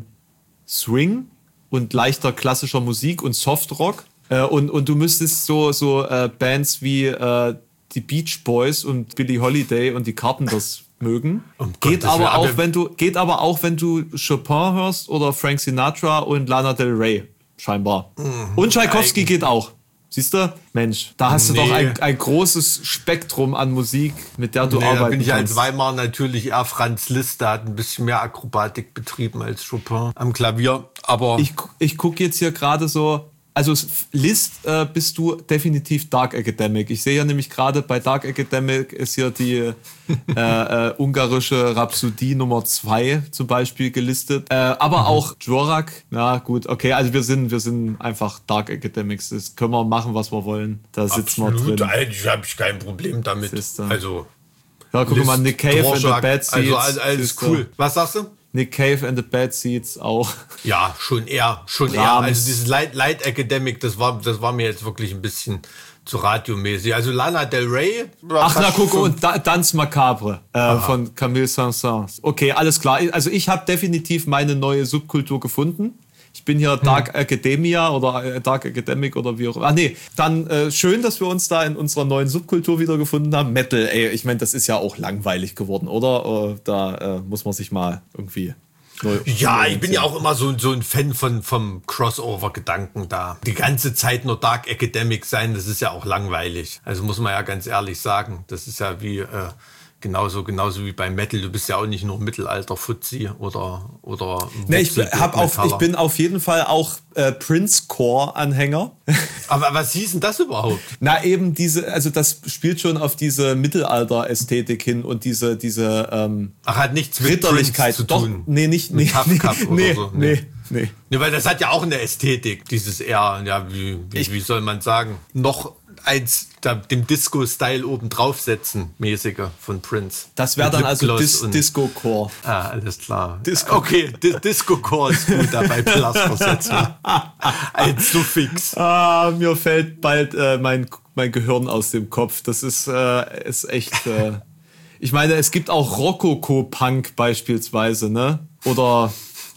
Swing und leichter klassischer Musik und Softrock. Äh, und, und du müsstest so, so äh, Bands wie äh, die Beach Boys und Billie Holiday und die Carpenters mögen. Um geht, Gottes aber auch, wenn du, geht aber auch, wenn du Chopin hörst oder Frank Sinatra und Lana Del Rey, scheinbar. Mhm, und Tchaikovsky eigentlich. Geht auch. Siehst du? Mensch, da hast nee. du doch ein, ein großes Spektrum an Musik, mit der du nee, arbeiten da bin ich kannst. als Weimar natürlich eher Franz Liszt, der hat ein bisschen mehr Akrobatik betrieben als Chopin am Klavier. Aber ich, ich gucke jetzt hier gerade so, also Liszt äh, bist du definitiv Dark Academic. Ich sehe ja nämlich gerade bei Dark Academic ist hier die äh, äh, ungarische Rhapsodie Nummer zwei zum Beispiel gelistet. Äh, aber mhm. auch Dvorak. Ja gut, okay, also wir sind, wir sind einfach Dark Academics. Das können wir machen, was wir wollen. Da sitzen Absolut, wir drin. Eigentlich habe ich kein Problem damit. Also ja, guck Liszt, mal, Nick Cave and the Bad Seeds. Also alles, alles cool. Was sagst du? Nick Cave and the Bad Seeds auch. Ja, schon eher, schon Brahms. eher. Also dieses Light, Light Academic, das war, das war mir jetzt wirklich ein bisschen zu radiomäßig. Also Lana Del Rey. Ach na, guck, und da, Danse Macabre äh, von Camille Saint-Saëns. Okay, alles klar. Also ich habe definitiv meine neue Subkultur gefunden. Ich bin hier Dark hm. Academia oder Dark Academic oder wie auch immer. Ah nee, dann äh, schön, dass wir uns da in unserer neuen Subkultur wiedergefunden haben. Metal, ey, ich meine, das ist ja auch langweilig geworden, oder? Äh, da äh, muss man sich mal irgendwie neu Ja, ich bin ja auch immer so, so ein Fan von, vom Crossover-Gedanken da. Die ganze Zeit nur Dark Academic sein, das ist ja auch langweilig. Also muss man ja ganz ehrlich sagen. Das ist ja wie... Äh, Genauso, genauso wie beim Metal. Du bist ja auch nicht nur Mittelalter-Fuzzi oder oder. Nee, ich, hab auf, ich bin auf jeden Fall auch äh, Prince-Core-Anhänger. Aber was hieß denn das überhaupt? Na eben diese, also das spielt schon auf diese Mittelalter-Ästhetik hin und diese diese. Ähm, Ach, hat nichts mit Ritterlichkeit zu tun. Doch, nee, nicht, nee, nee, nee, so. nee, nee, nee. Nee, weil das hat ja auch eine Ästhetik, dieses eher, ja, wie, wie, ich, wie soll man sagen, noch eins da, dem Disco-Style oben draufsetzen, mäßige von Prince. Das wäre dann also Dis Disco-Core. Ah, alles klar. Disco. Okay, Di Disco-Core ist gut dabei, Plus-Versetzung. Ein Suffix. Ah, mir fällt bald äh, mein, mein Gehirn aus dem Kopf. Das ist, äh, ist echt... Äh, ich meine, es gibt auch Rokoko-Punk beispielsweise, ne? Oder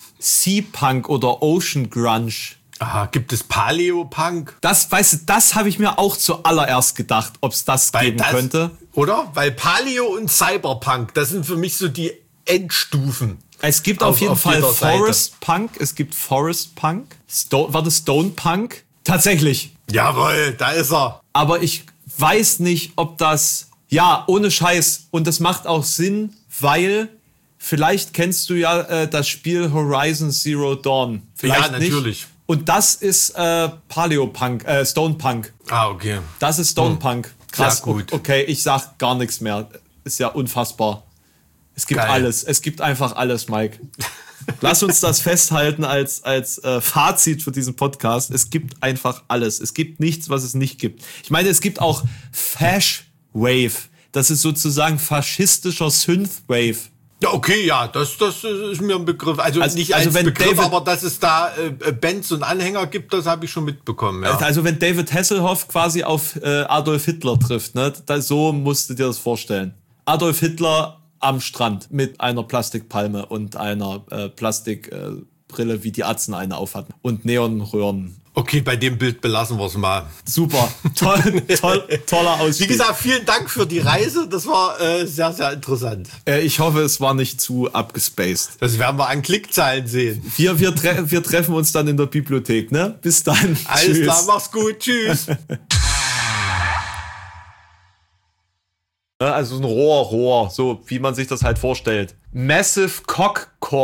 Sea-Punk oder Ocean Grunge. Aha, gibt es Paleo-Punk? Das, weißt du, das habe ich mir auch zuallererst gedacht, ob es das Weil geben das, könnte. Oder? Weil Paleo und Cyberpunk, das sind für mich so die Endstufen. Es gibt auf, auf jeden auf Fall Forest Seite. Punk, es gibt Forest Punk. Sto war das Stone Punk? Tatsächlich. Jawohl, da ist er. Aber ich weiß nicht, ob das... Ja, ohne Scheiß. Und das macht auch Sinn, weil... Vielleicht kennst du ja äh, das Spiel Horizon Zero Dawn. Vielleicht ja, natürlich. Nicht. Und das ist äh, Paleo-Punk, äh, Stone-Punk. Ah, okay. Das ist Stone-Punk. Hm. Krass. Ja, gut. Okay, ich sag gar nichts mehr. Ist ja unfassbar. Es gibt Geil. alles. Es gibt einfach alles, Mike. Lass uns das festhalten als, als äh, Fazit für diesen Podcast. Es gibt einfach alles. Es gibt nichts, was es nicht gibt. Ich meine, es gibt auch Fash-Wave. Das ist sozusagen faschistischer Synth-Wave. Ja, okay, ja, das, das ist mir ein Begriff. Also, also nicht also als Begriff, David, aber dass es da äh, Bands und Anhänger gibt, das habe ich schon mitbekommen. Ja. Also wenn David Hasselhoff quasi auf äh, Adolf Hitler trifft, ne, da, so musst du dir das vorstellen. Adolf Hitler am Strand mit einer Plastikpalme und einer äh, Plastikbrille, äh, wie die Atzen eine aufhatten. Und Neonröhren. Okay, bei dem Bild belassen wir es mal. Super, toll, toll, toller Ausstieg. Wie gesagt, vielen Dank für die Reise. Das war äh, sehr, sehr interessant. Äh, ich hoffe, es war nicht zu abgespaced. Das werden wir an Klickzahlen sehen. Wir, wir, tre wir treffen uns dann in der Bibliothek, ne? Bis dann. Alles Tschüss. Klar, mach's gut. Tschüss. Also ein Rohr, Rohr, so wie man sich das halt vorstellt. Massive Cock Core.